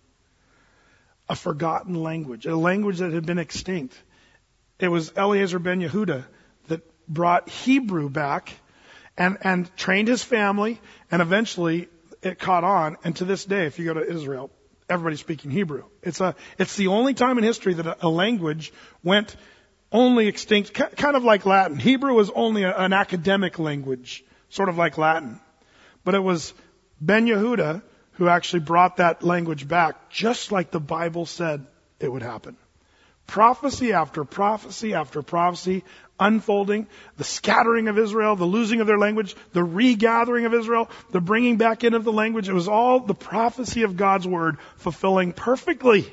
A forgotten language, a language that had been extinct. It was Eliezer Ben Yehuda that brought Hebrew back and trained his family, and eventually it caught on. And to this day, if you go to Israel, everybody's speaking Hebrew. It's the only time in history that a language went only extinct, kind of like Latin. Hebrew was only an academic language, sort of like Latin. But it was Ben Yehuda who actually brought that language back, just like the Bible said it would happen. Prophecy after prophecy after prophecy unfolding, the scattering of Israel, the losing of their language, the regathering of Israel, the bringing back in of the language. It was all the prophecy of God's word fulfilling perfectly.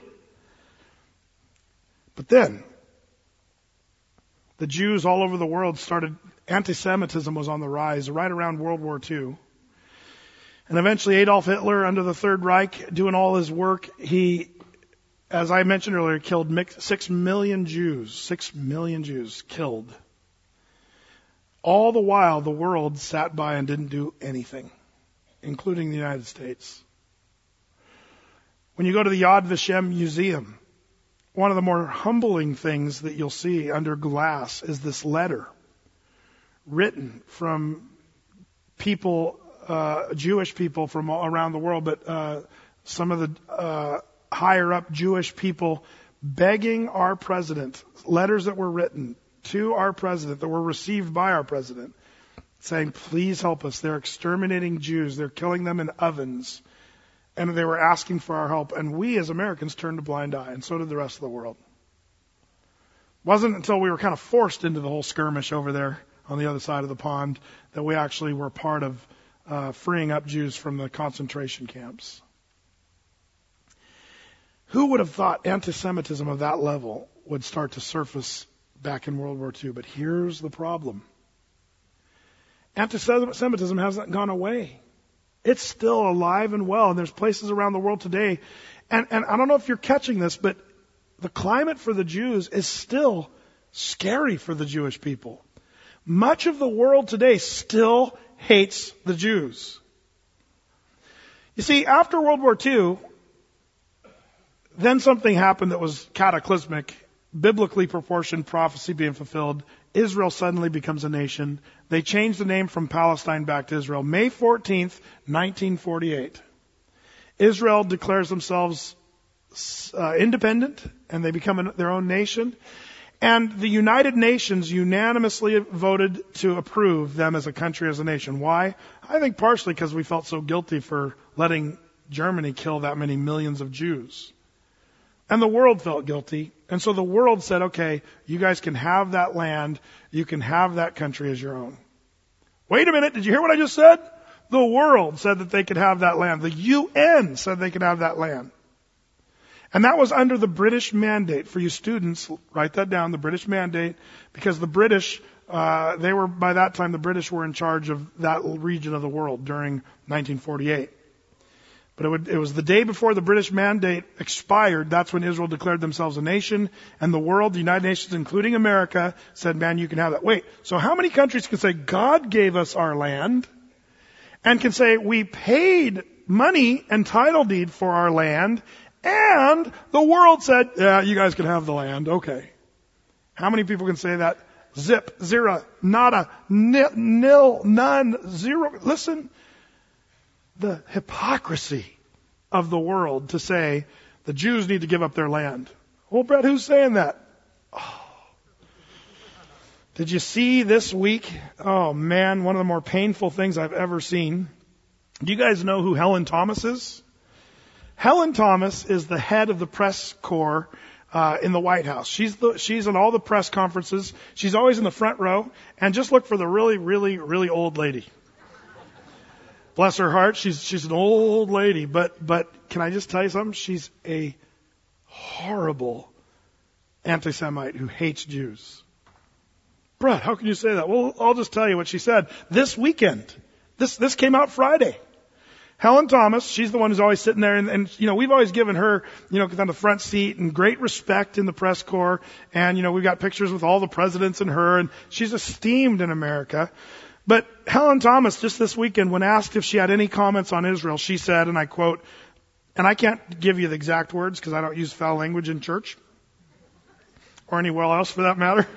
But then, the Jews all over the world anti-Semitism was on the rise right around World War II. And eventually Adolf Hitler, under the Third Reich, doing all his work, he, as I mentioned earlier, killed 6 million Jews. 6 million Jews killed. All the while, the world sat by and didn't do anything, including the United States. When you go to the Yad Vashem Museum, one of the more humbling things that you'll see under glass is this letter written from people, Jewish people from all around the world, but some of the higher up Jewish people begging our president, letters that were written to our president, that were received by our president, saying, please help us. They're exterminating Jews. They're killing them in ovens. And they were asking for our help. And we as Americans turned a blind eye, and so did the rest of the world. It wasn't until we were kind of forced into the whole skirmish over there on the other side of the pond that we actually were part of freeing up Jews from the concentration camps. Who would have thought anti-Semitism of that level would start to surface back in World War II? But here's the problem. Anti-Semitism hasn't gone away. It's still alive and well, and there's places around the world today. And I don't know if you're catching this, but the climate for the Jews is still scary for the Jewish people. Much of the world today still hates the Jews. You see, after World War II, then something happened that was cataclysmic, biblically proportioned prophecy being fulfilled. Israel suddenly becomes a nation. They changed the name from Palestine back to Israel. May 14th, 1948. Israel declares themselves independent, and they become their own nation. And the United Nations unanimously voted to approve them as a country, as a nation. Why? I think partially because we felt so guilty for letting Germany kill that many millions of Jews. And the world felt guilty. And so the world said, okay, you guys can have that land. You can have that country as your own. Wait a minute. Did you hear what I just said? The world said that they could have that land. The UN said they could have that land. And that was under the British mandate. For you students, write that down, the British mandate, because the British, by that time, the British were in charge of that region of the world during 1948. But it was the day before the British mandate expired. That's when Israel declared themselves a nation. And the world, the United Nations, including America, said, man, you can have that. Wait, so how many countries can say God gave us our land and can say we paid money and title deed for our land, and the world said, yeah, you guys can have the land. Okay. How many people can say that? Zip, zero, nada, nil, none, zero. Listen. The hypocrisy of the world to say the Jews need to give up their land. Well, Brett, who's saying that? Oh. Did you see this week? Oh man, one of the more painful things I've ever seen. Do you guys know who Helen Thomas is? Helen Thomas is the head of the press corps in the White House. She's in all the press conferences. She's always in the front row. And just look for the really, really, really old lady. Bless her heart, she's an old lady, but can I just tell you something? She's a horrible anti-Semite who hates Jews. Brett, how can you say that? Well, I'll just tell you what she said. This weekend, this came out Friday. Helen Thomas, she's the one who's always sitting there, and we've always given her, on the front seat and great respect in the press corps, and we've got pictures with all the presidents and her, and she's esteemed in America. But Helen Thomas, just this weekend, when asked if she had any comments on Israel, she said, and I quote, and I can't give you the exact words because I don't use foul language in church or anywhere else for that matter.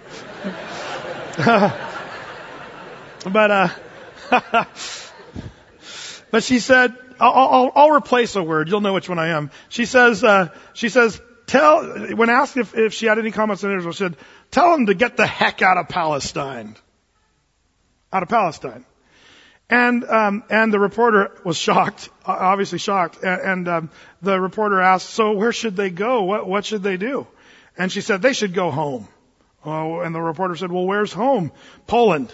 But she said, I'll replace a word. You'll know which one I am. She says, when asked if she had any comments on Israel, she said, tell them to get the heck out of Palestine. Out of Palestine. And the reporter was shocked, obviously shocked. And the reporter asked, so where should they go? What should they do? And she said, they should go home. Oh, and the reporter said, well, where's home? Poland.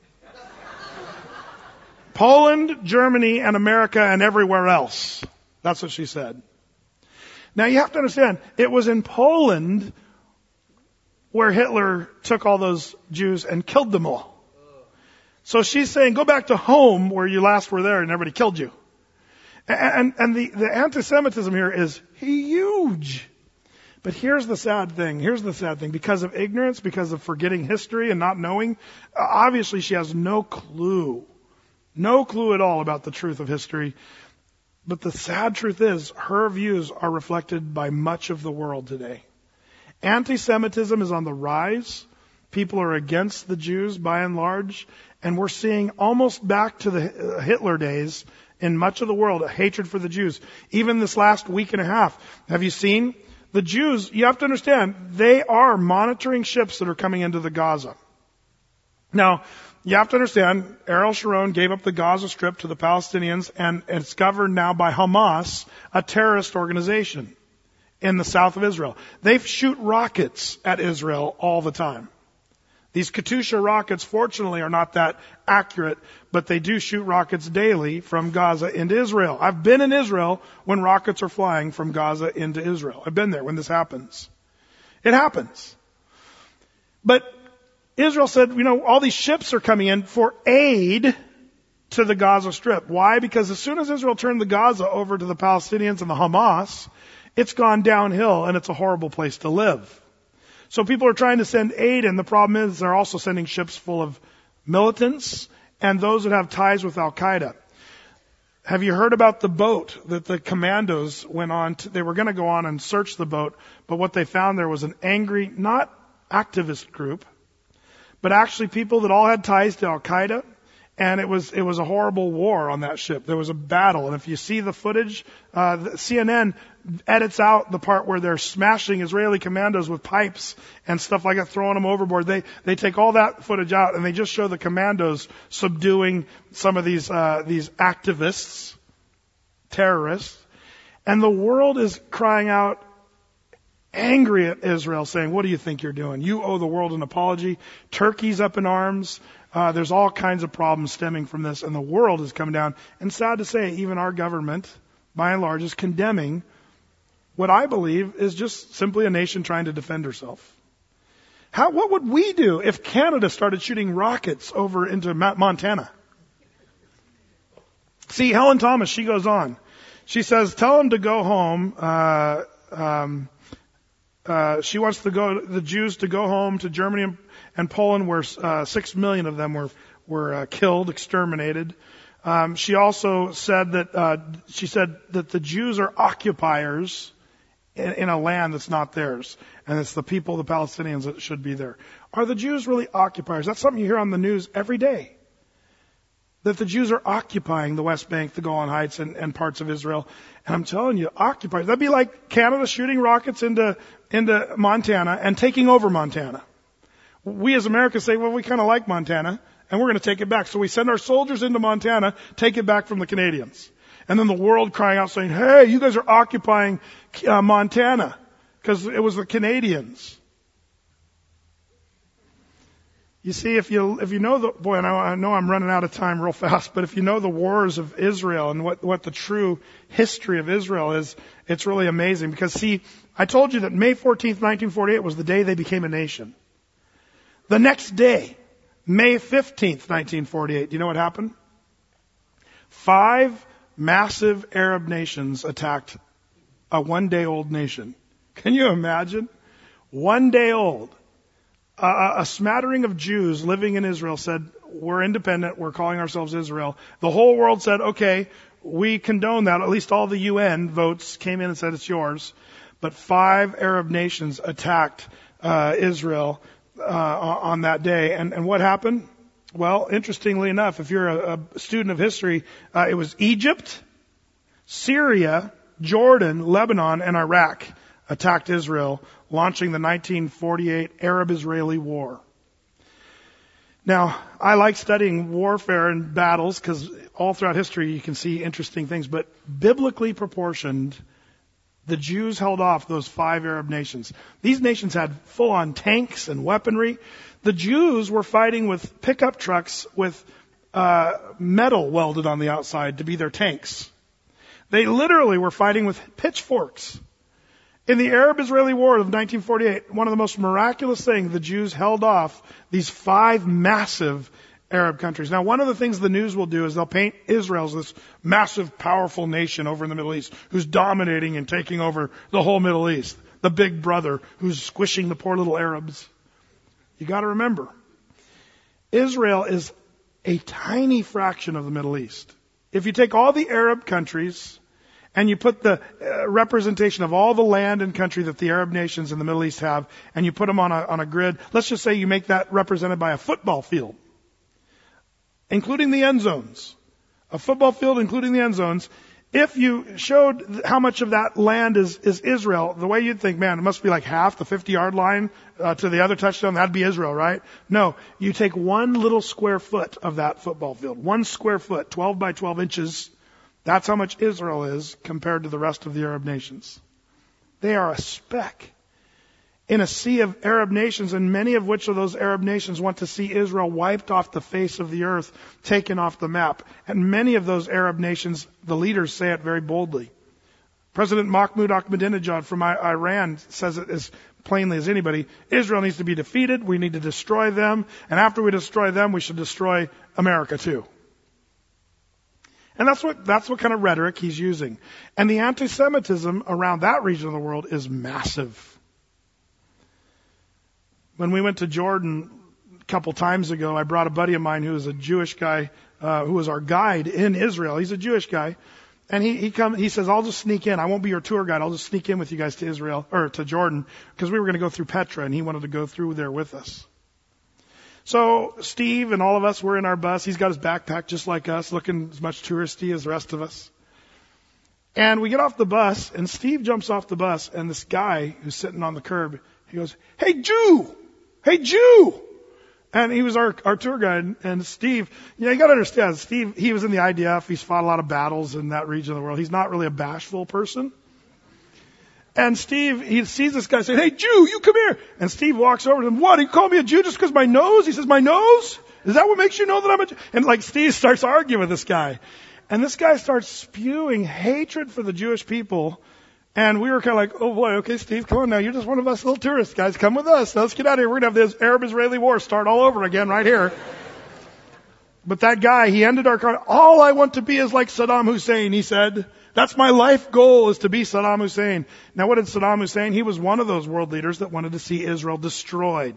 Poland, Germany, and America, and everywhere else. That's what she said. Now you have to understand, it was in Poland where Hitler took all those Jews and killed them all. So she's saying, go back to home where you last were there and everybody killed you. And the anti-Semitism here is huge. But here's the sad thing. Because of ignorance, because of forgetting history and not knowing, obviously she has no clue at all about the truth of history. But the sad truth is, her views are reflected by much of the world today. Anti-Semitism is on the rise. People are against the Jews by and large. And we're seeing almost back to the Hitler days in much of the world, a hatred for the Jews. Even this last week and a half. Have you seen? The Jews, you have to understand, they are monitoring ships that are coming into the Gaza. Now, you have to understand, Ariel Sharon gave up the Gaza Strip to the Palestinians, and it's governed now by Hamas, a terrorist organization in the south of Israel. They shoot rockets at Israel all the time. These Katyusha rockets, fortunately, are not that accurate, but they do shoot rockets daily from Gaza into Israel. I've been in Israel when rockets are flying from Gaza into Israel. I've been there when this happens. It happens. But Israel said, all these ships are coming in for aid to the Gaza Strip. Why? Because as soon as Israel turned the Gaza over to the Palestinians and the Hamas, it's gone downhill and it's a horrible place to live. So people are trying to send aid, and the problem is they're also sending ships full of militants and those that have ties with Al-Qaeda. Have you heard about the boat that the commandos went on to? They were going to go on and search the boat, but what they found there was an angry, not activist group, but actually people that all had ties to Al-Qaeda, and it was a horrible war on that ship. There was a battle, and if you see the footage, CNN edits out the part where they're smashing Israeli commandos with pipes and stuff like that, throwing them overboard. They take all that footage out, and they just show the commandos subduing some of these activists, terrorists, and the world is crying out, angry at Israel, saying, what do you think you're doing? You owe the world an apology. Turkey's up in arms. There's all kinds of problems stemming from this, and the world is coming down. And sad to say, even our government, by and large, is condemning what I believe is just simply a nation trying to defend herself. What would we do if Canada started shooting rockets over into Montana? See, Helen Thomas, she goes on. She says, tell them to go home. She wants the Jews to go home to Germany and Poland, where 6 million of them were killed, exterminated. She also said that the Jews are occupiers in a land that's not theirs, and it's the people, the Palestinians, that should be there. Are the Jews really occupiers? That's something you hear on the news every day. That the Jews are occupying the West Bank, the Golan Heights, and parts of Israel. And I'm telling you, occupiers. That'd be like Canada shooting rockets into Montana and taking over Montana. We as Americans say, well, we kind of like Montana, and we're going to take it back. So we send our soldiers into Montana, take it back from the Canadians. And then the world crying out saying, hey, you guys are occupying Montana, because it was the Canadians. You see, if you know and I know I'm running out of time real fast, but if you know the wars of Israel and what the true history of Israel is, it's really amazing. Because see, I told you that May 14th, 1948 was the day they became a nation. The next day, May 15th, 1948, do you know what happened? 5 massive Arab nations attacked a one-day-old nation. Can you imagine? 1 day old. A smattering of Jews living in Israel said, we're independent, we're calling ourselves Israel. The whole world said, okay, we condone that. At least all the UN votes came in and said it's yours. But 5 Arab nations attacked Israel on that day. And what happened? Well, interestingly enough, if you're a student of history, it was Egypt, Syria, Jordan, Lebanon, and Iraq attacked Israel, launching the 1948 Arab-Israeli War. Now, I like studying warfare and battles because all throughout history you can see interesting things, but biblically proportioned, the Jews held off those 5 Arab nations. These nations had full-on tanks and weaponry. The Jews were fighting with pickup trucks with metal welded on the outside to be their tanks. They literally were fighting with pitchforks. In the Arab-Israeli War of 1948, one of the most miraculous things, the Jews held off these 5 massive Arab countries. Now, one of the things the news will do is they'll paint Israel as this massive, powerful nation over in the Middle East who's dominating and taking over the whole Middle East. The big brother who's squishing the poor little Arabs. You got to remember, Israel is a tiny fraction of the Middle East. If you take all the Arab countries and you put the representation of all the land and country that the Arab nations in the Middle East have, and you put them on a grid, let's just say you make that represented by a football field, including the end zones. A football field including the end zones. if you showed how much of that land is Israel, the way you'd think, man, it must be like half the 50-yard line to the other touchdown. That'd be Israel, right? No, you take one little square foot of that football field, 1 square foot, 12 by 12 inches. That's how much Israel is compared to the rest of the Arab nations. They are a speck in a sea of Arab nations, and many of which of those Arab nations want to see Israel wiped off the face of the earth, taken off the map. And many of those Arab nations, the leaders say it very boldly. President Mahmoud Ahmadinejad from Iran says it as plainly as anybody. Israel needs to be defeated. We need to destroy them. And after we destroy them, we should destroy America too. And that's what kind of rhetoric he's using. And the anti-Semitism around that region of the world is massive. When we went to Jordan a couple times ago, I brought a buddy of mine who is a Jewish guy, who was our guide in Israel. He's a Jewish guy. And he says, I'll just sneak in. I won't be your tour guide. I'll just sneak in with you guys to Israel, or to Jordan, because we were going to go through Petra, and he wanted to go through there with us. So Steve and all of us were in our bus. He's got his backpack just like us, looking as much touristy as the rest of us. And we get off the bus, and Steve jumps off the bus, and this guy who's sitting on the curb, he goes, "Hey, Jew! Hey, Jew!" And he was our tour guide. And Steve, you got to understand, Steve, he was in the IDF. He's fought a lot of battles in that region of the world. He's not really a bashful person. And Steve, he sees this guy saying, "Hey, Jew, you come here." And Steve walks over to him. "What? You call me a Jew just because my nose?" He says, "My nose? Is that what makes you know that I'm a Jew?" And like Steve starts arguing with this guy. And this guy starts spewing hatred for the Jewish people. And we were kind of like, "Oh boy, okay, Steve, come on now. You're just one of us little tourists, guys. Come with us. Now, let's get out of here. We're going to have this Arab-Israeli war start all over again right here." But that guy, he ended our car. "All I want to be is like Saddam Hussein," he said. "That's my life goal, is to be Saddam Hussein." Now, what did Saddam Hussein? He was one of those world leaders that wanted to see Israel destroyed.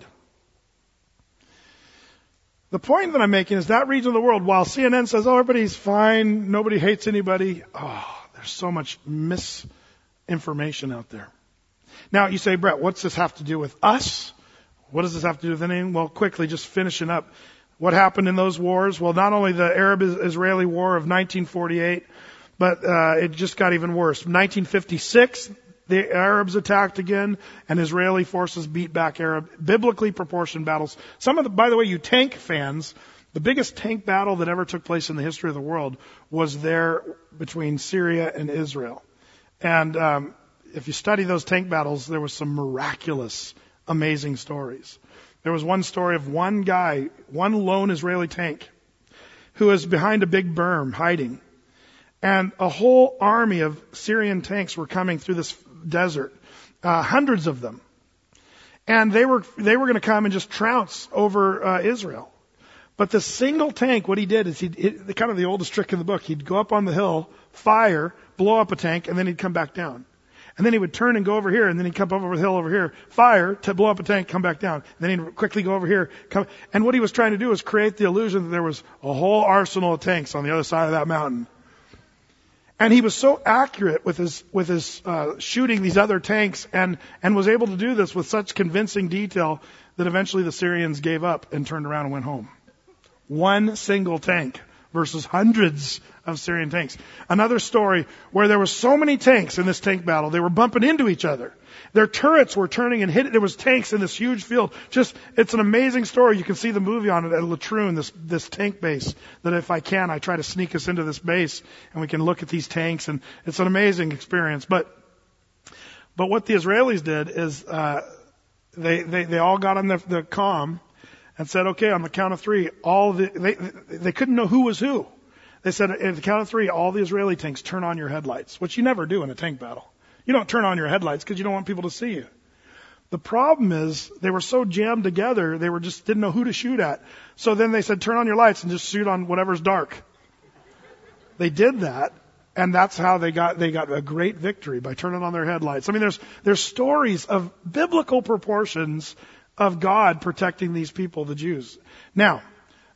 The point that I'm making is that region of the world, while CNN says, "Oh, everybody's fine, nobody hates anybody," there's so much misinformation out there. Now, you say, "Brett, what's this have to do with us? What does this have to do with anything?" Well, quickly, just finishing up. What happened in those wars? Well, not only the Arab-Israeli War of 1948, but it just got even worse. 1956, the Arabs attacked again, and Israeli forces beat back Arab, biblically proportioned battles. By the way, you tank fans, the biggest tank battle that ever took place in the history of the world was there between Syria and Israel. And if you study those tank battles, there was some miraculous, amazing stories. There was one story of one guy, one lone Israeli tank, who was behind a big berm hiding. And a whole army of Syrian tanks were coming through this desert, hundreds of them. And they were going to come and just trounce over Israel. But the single tank, what he did is kind of the oldest trick in the book. He'd go up on the hill, fire, blow up a tank, and then he'd come back down. And then he would turn and go over here, and then he'd come up over the hill over here, fire, to blow up a tank, come back down. And then he'd quickly go over here. And what he was trying to do was create the illusion that there was a whole arsenal of tanks on the other side of that mountain. And he was so accurate with his shooting these other tanks, and was able to do this with such convincing detail that eventually the Syrians gave up and turned around and went home. One single tank versus hundreds of Syrian tanks. Another story where there were so many tanks in this tank battle, they were bumping into each other. Their turrets were turning and hitting. There was tanks in this huge field. It's an amazing story. You can see the movie on it at Latrun, this tank base, that if I can, I try to sneak us into this base and we can look at these tanks, and it's an amazing experience. But what the Israelis did is, they all got on the comm and said, "Okay, on the count of three, they couldn't know who was who. They said, at the count of three, all the Israeli tanks turn on your headlights," which you never do in a tank battle. You don't turn on your headlights because you don't want people to see you. The problem is they were so jammed together, they just didn't know who to shoot at. So then they said, "Turn on your lights and just shoot on whatever's dark." They did that, and that's how they got a great victory, by turning on their headlights. I mean, there's stories of biblical proportions of God protecting these people, the Jews. Now,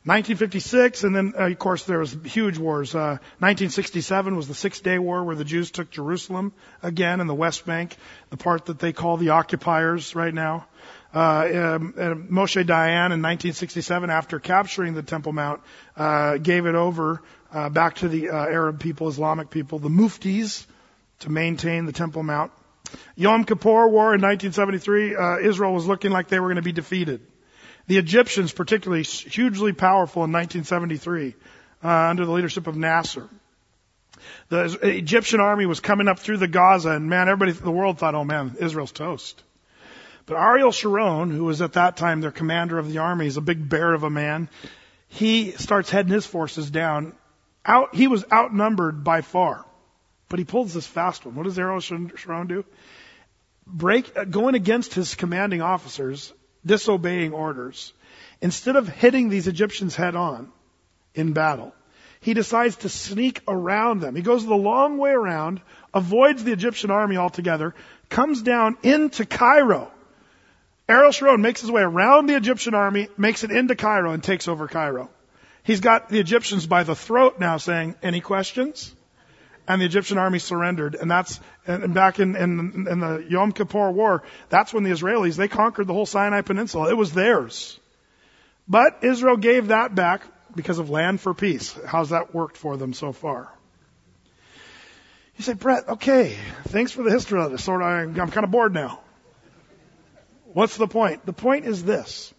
1956, and then, of course, there was huge wars. 1967 was the Six-Day War, where the Jews took Jerusalem again and the West Bank, the part that they call the occupiers right now. And Moshe Dayan in 1967, after capturing the Temple Mount, gave it over back to the Arab people, Islamic people, the Muftis, to maintain the Temple Mount. Yom Kippur War in 1973, Israel was looking like they were going to be defeated. The Egyptians, particularly, hugely powerful in 1973, under the leadership of Nasser. The Egyptian army was coming up through the Gaza, and man, everybody, the world thought, oh man, Israel's toast. But Ariel Sharon, who was at that time their commander of the army, is a big bear of a man. He starts heading his forces down. He was outnumbered by far, but he pulls this fast one. What does Ariel Sharon do? Going against his commanding officers, disobeying orders. Instead of hitting these Egyptians head on in battle, he decides to sneak around them. He goes the long way around, avoids the Egyptian army altogether, comes down into Cairo. Ariel Sharon makes his way around the Egyptian army, makes it into Cairo, and takes over Cairo. He's got the Egyptians by the throat now, saying, any questions? And the Egyptian army surrendered. And back in the Yom Kippur War, that's when the Israelis, they conquered the whole Sinai Peninsula. It was theirs. But Israel gave that back because of land for peace. How's that worked for them so far? You say, Brett, okay, thanks for the history of this. I'm kind of bored now. What's the point? The point is this.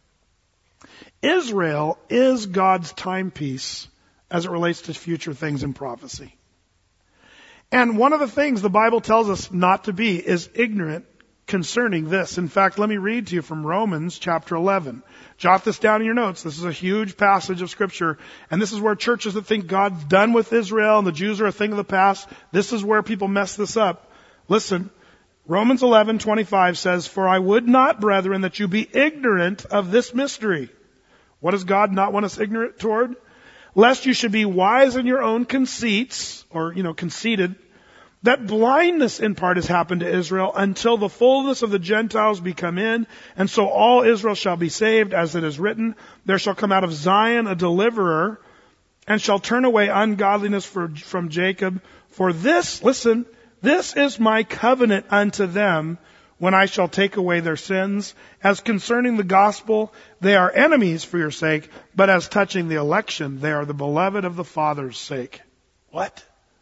Israel is God's timepiece as it relates to future things in prophecy. And one of the things the Bible tells us not to be is ignorant concerning this. In fact, let me read to you from Romans chapter 11. Jot this down in your notes. This is a huge passage of Scripture. And this is where churches that think God's done with Israel and the Jews are a thing of the past, this is where people mess this up. Listen, Romans 11:25 says, "For I would not, brethren, that you be ignorant of this mystery." What does God not want us ignorant toward? "Lest you should be wise in your own conceits," or, conceited, "that blindness in part has happened to Israel until the fullness of the Gentiles be come in, and so all Israel shall be saved, as it is written, there shall come out of Zion a deliverer, and shall turn away ungodliness from Jacob. For this," listen, "this is my covenant unto them, when I shall take away their sins. As concerning the gospel, they are enemies for your sake, but as touching the election, they are the beloved of the Father's sake." What?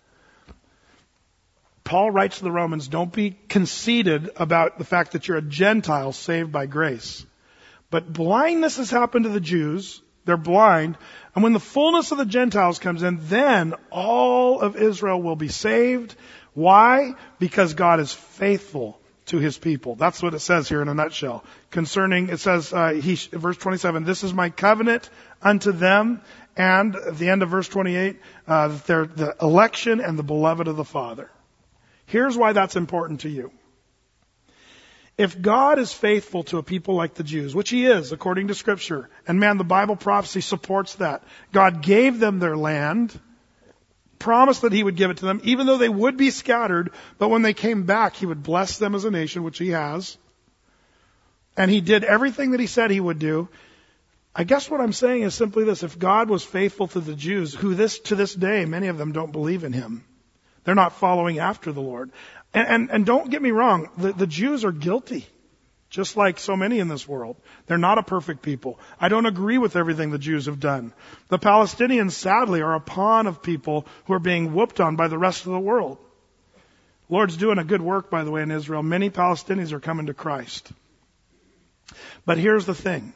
Paul writes to the Romans, don't be conceited about the fact that you're a Gentile saved by grace. But blindness has happened to the Jews. They're blind. And when the fullness of the Gentiles comes in, then all of Israel will be saved. Why? Because God is faithful to His people. That's what it says here in a nutshell. Concerning, it says, verse 27, "This is my covenant unto them." And at the end of verse 28, they're the election and the beloved of the Father. Here's why that's important to you. If God is faithful to a people like the Jews, which He is according to Scripture, and man, the Bible prophecy supports that. God gave them their land, promised that He would give it to them, even though they would be scattered, but when they came back, He would bless them as a nation, which He has. And He did everything that He said He would do. I guess what I'm saying is simply this: if God was faithful to the Jews, who to this day, many of them don't believe in Him. They're not following after the Lord. And don't get me wrong, the Jews are guilty, just like so many in this world. They're not a perfect people. I don't agree with everything the Jews have done. The Palestinians, sadly, are a pawn of people who are being whooped on by the rest of the world. The Lord's doing a good work, by the way, in Israel. Many Palestinians are coming to Christ. But here's the thing.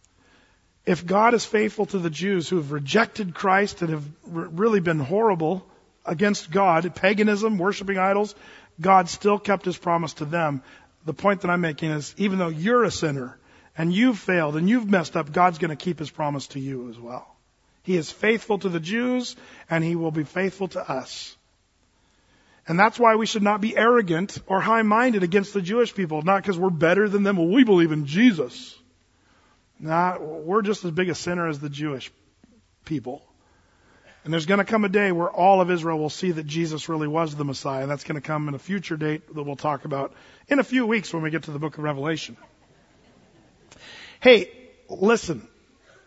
If God is faithful to the Jews who have rejected Christ and have really been horrible against God, paganism, worshiping idols, God still kept His promise to them. The point that I'm making is, even though you're a sinner and you've failed and you've messed up, God's going to keep His promise to you as well. He is faithful to the Jews and He will be faithful to us. And that's why we should not be arrogant or high-minded against the Jewish people. Not because we're better than them. Well, we believe in Jesus. Nah, we're just as big a sinner as the Jewish people. And there's going to come a day where all of Israel will see that Jesus really was the Messiah. That's going to come in a future date that we'll talk about in a few weeks when we get to the book of Revelation. Hey, listen.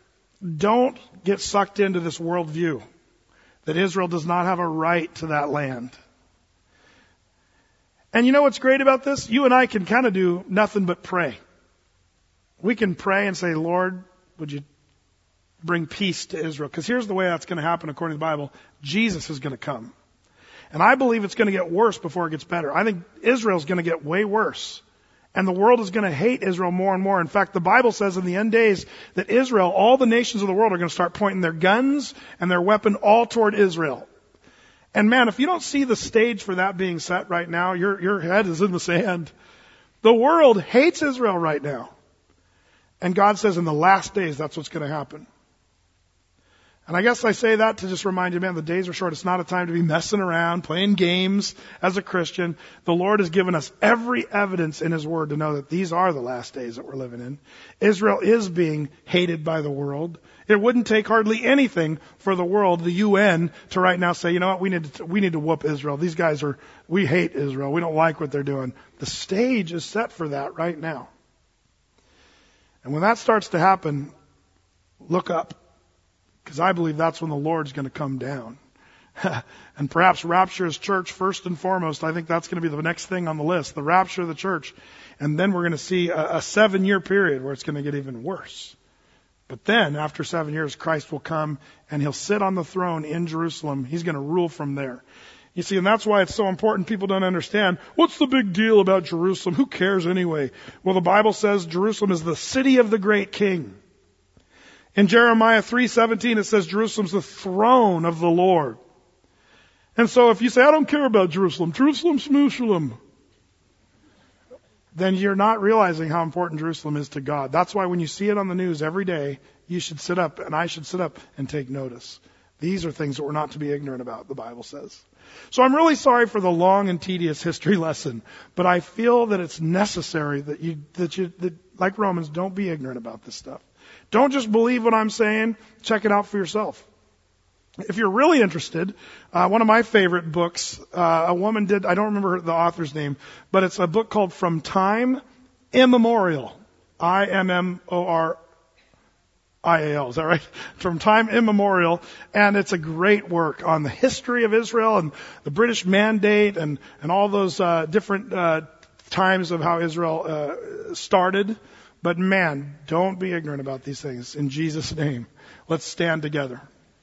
Don't get sucked into this worldview that Israel does not have a right to that land. And you know what's great about this? You and I can kind of do nothing but pray. We can pray and say, Lord, would you bring peace to Israel? Because here's the way that's going to happen according to the Bible. Jesus is going to come. And I believe it's going to get worse before it gets better. I think Israel's going to get way worse. And the world is going to hate Israel more and more. In fact, the Bible says in the end days that Israel, all the nations of the world are going to start pointing their guns and their weapon all toward Israel. And man, if you don't see the stage for that being set right now, your head is in the sand. The world hates Israel right now. And God says in the last days, that's what's going to happen. And I guess I say that to just remind you, man, the days are short. It's not a time to be messing around, playing games as a Christian. The Lord has given us every evidence in His Word to know that these are the last days that we're living in. Israel is being hated by the world. It wouldn't take hardly anything for the world, the UN, to right now say, you know what, we need to whoop Israel. These guys we hate Israel. We don't like what they're doing. The stage is set for that right now. And when that starts to happen, look up. Because I believe that's when the Lord's going to come down. And perhaps rapture His church first and foremost. I think that's going to be the next thing on the list, the rapture of the church. And then we're going to see a 7-year period where it's going to get even worse. But then, after 7 years, Christ will come and He'll sit on the throne in Jerusalem. He's going to rule from there. You see, and that's why it's so important. People don't understand, what's the big deal about Jerusalem? Who cares anyway? Well, the Bible says Jerusalem is the city of the great king. In Jeremiah 3:17, it says Jerusalem's the throne of the Lord. And so if you say, I don't care about Jerusalem, Jerusalem, Smooshulum, then you're not realizing how important Jerusalem is to God. That's why when you see it on the news every day, you should sit up, and I should sit up and take notice. These are things that we're not to be ignorant about, the Bible says. So I'm really sorry for the long and tedious history lesson, but I feel that it's necessary that like Romans, don't be ignorant about this stuff. Don't just believe what I'm saying. Check it out for yourself. If you're really interested, one of my favorite books, a woman did, I don't remember the author's name, but it's a book called From Time Immemorial. Immorial. Is that right? From Time Immemorial. And it's a great work on the history of Israel and the British Mandate and all those different times of how Israel started. But man, don't be ignorant about these things. In Jesus' name, let's stand together.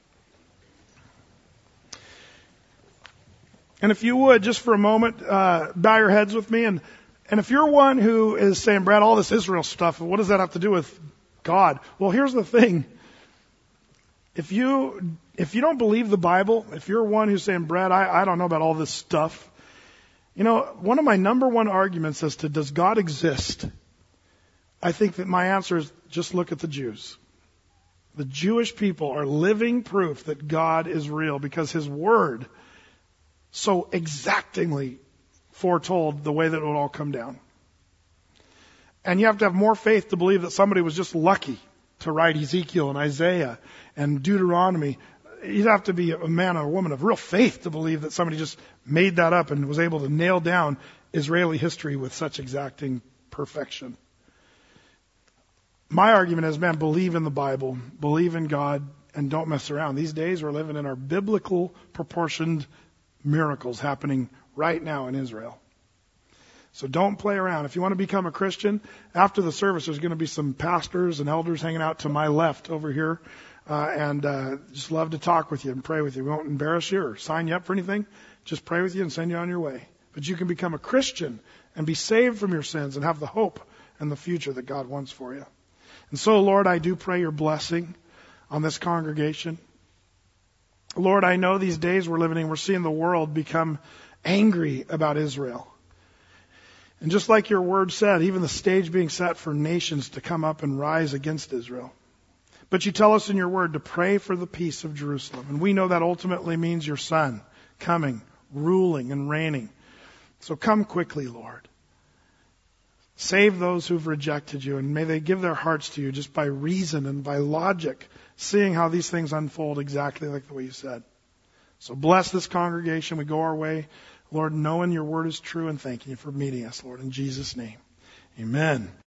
And if you would, just for a moment, bow your heads with me. And if you're one who is saying, Brad, all this Israel stuff, what does that have to do with God? Well, here's the thing. If you don't believe the Bible, if you're one who's saying, Brad, I don't know about all this stuff. You know, one of my number one arguments as to does God exist? I think that my answer is just look at the Jews. The Jewish people are living proof that God is real because His Word so exactingly foretold the way that it would all come down. And you have to have more faith to believe that somebody was just lucky to write Ezekiel and Isaiah and Deuteronomy. You'd have to be a man or a woman of real faith to believe that somebody just made that up and was able to nail down Israeli history with such exacting perfection. My argument is, man, believe in the Bible, believe in God, and don't mess around. These days we're living in our biblical proportioned miracles happening right now in Israel. So don't play around. If you want to become a Christian, after the service there's going to be some pastors and elders hanging out to my left over here. And just love to talk with you and pray with you. We won't embarrass you or sign you up for anything. Just pray with you and send you on your way. But you can become a Christian and be saved from your sins and have the hope and the future that God wants for you. And so, Lord, I do pray your blessing on this congregation. Lord, I know these days we're living in, we're seeing the world become angry about Israel. And just like your word said, even the stage being set for nations to come up and rise against Israel. But you tell us in your word to pray for the peace of Jerusalem. And we know that ultimately means your Son coming, ruling and reigning. So come quickly, Lord. Save those who've rejected you, and may they give their hearts to you just by reason and by logic, seeing how these things unfold exactly like the way you said. So bless this congregation. We go our way, Lord, knowing your word is true, and thanking you for meeting us, Lord, in Jesus' name. Amen.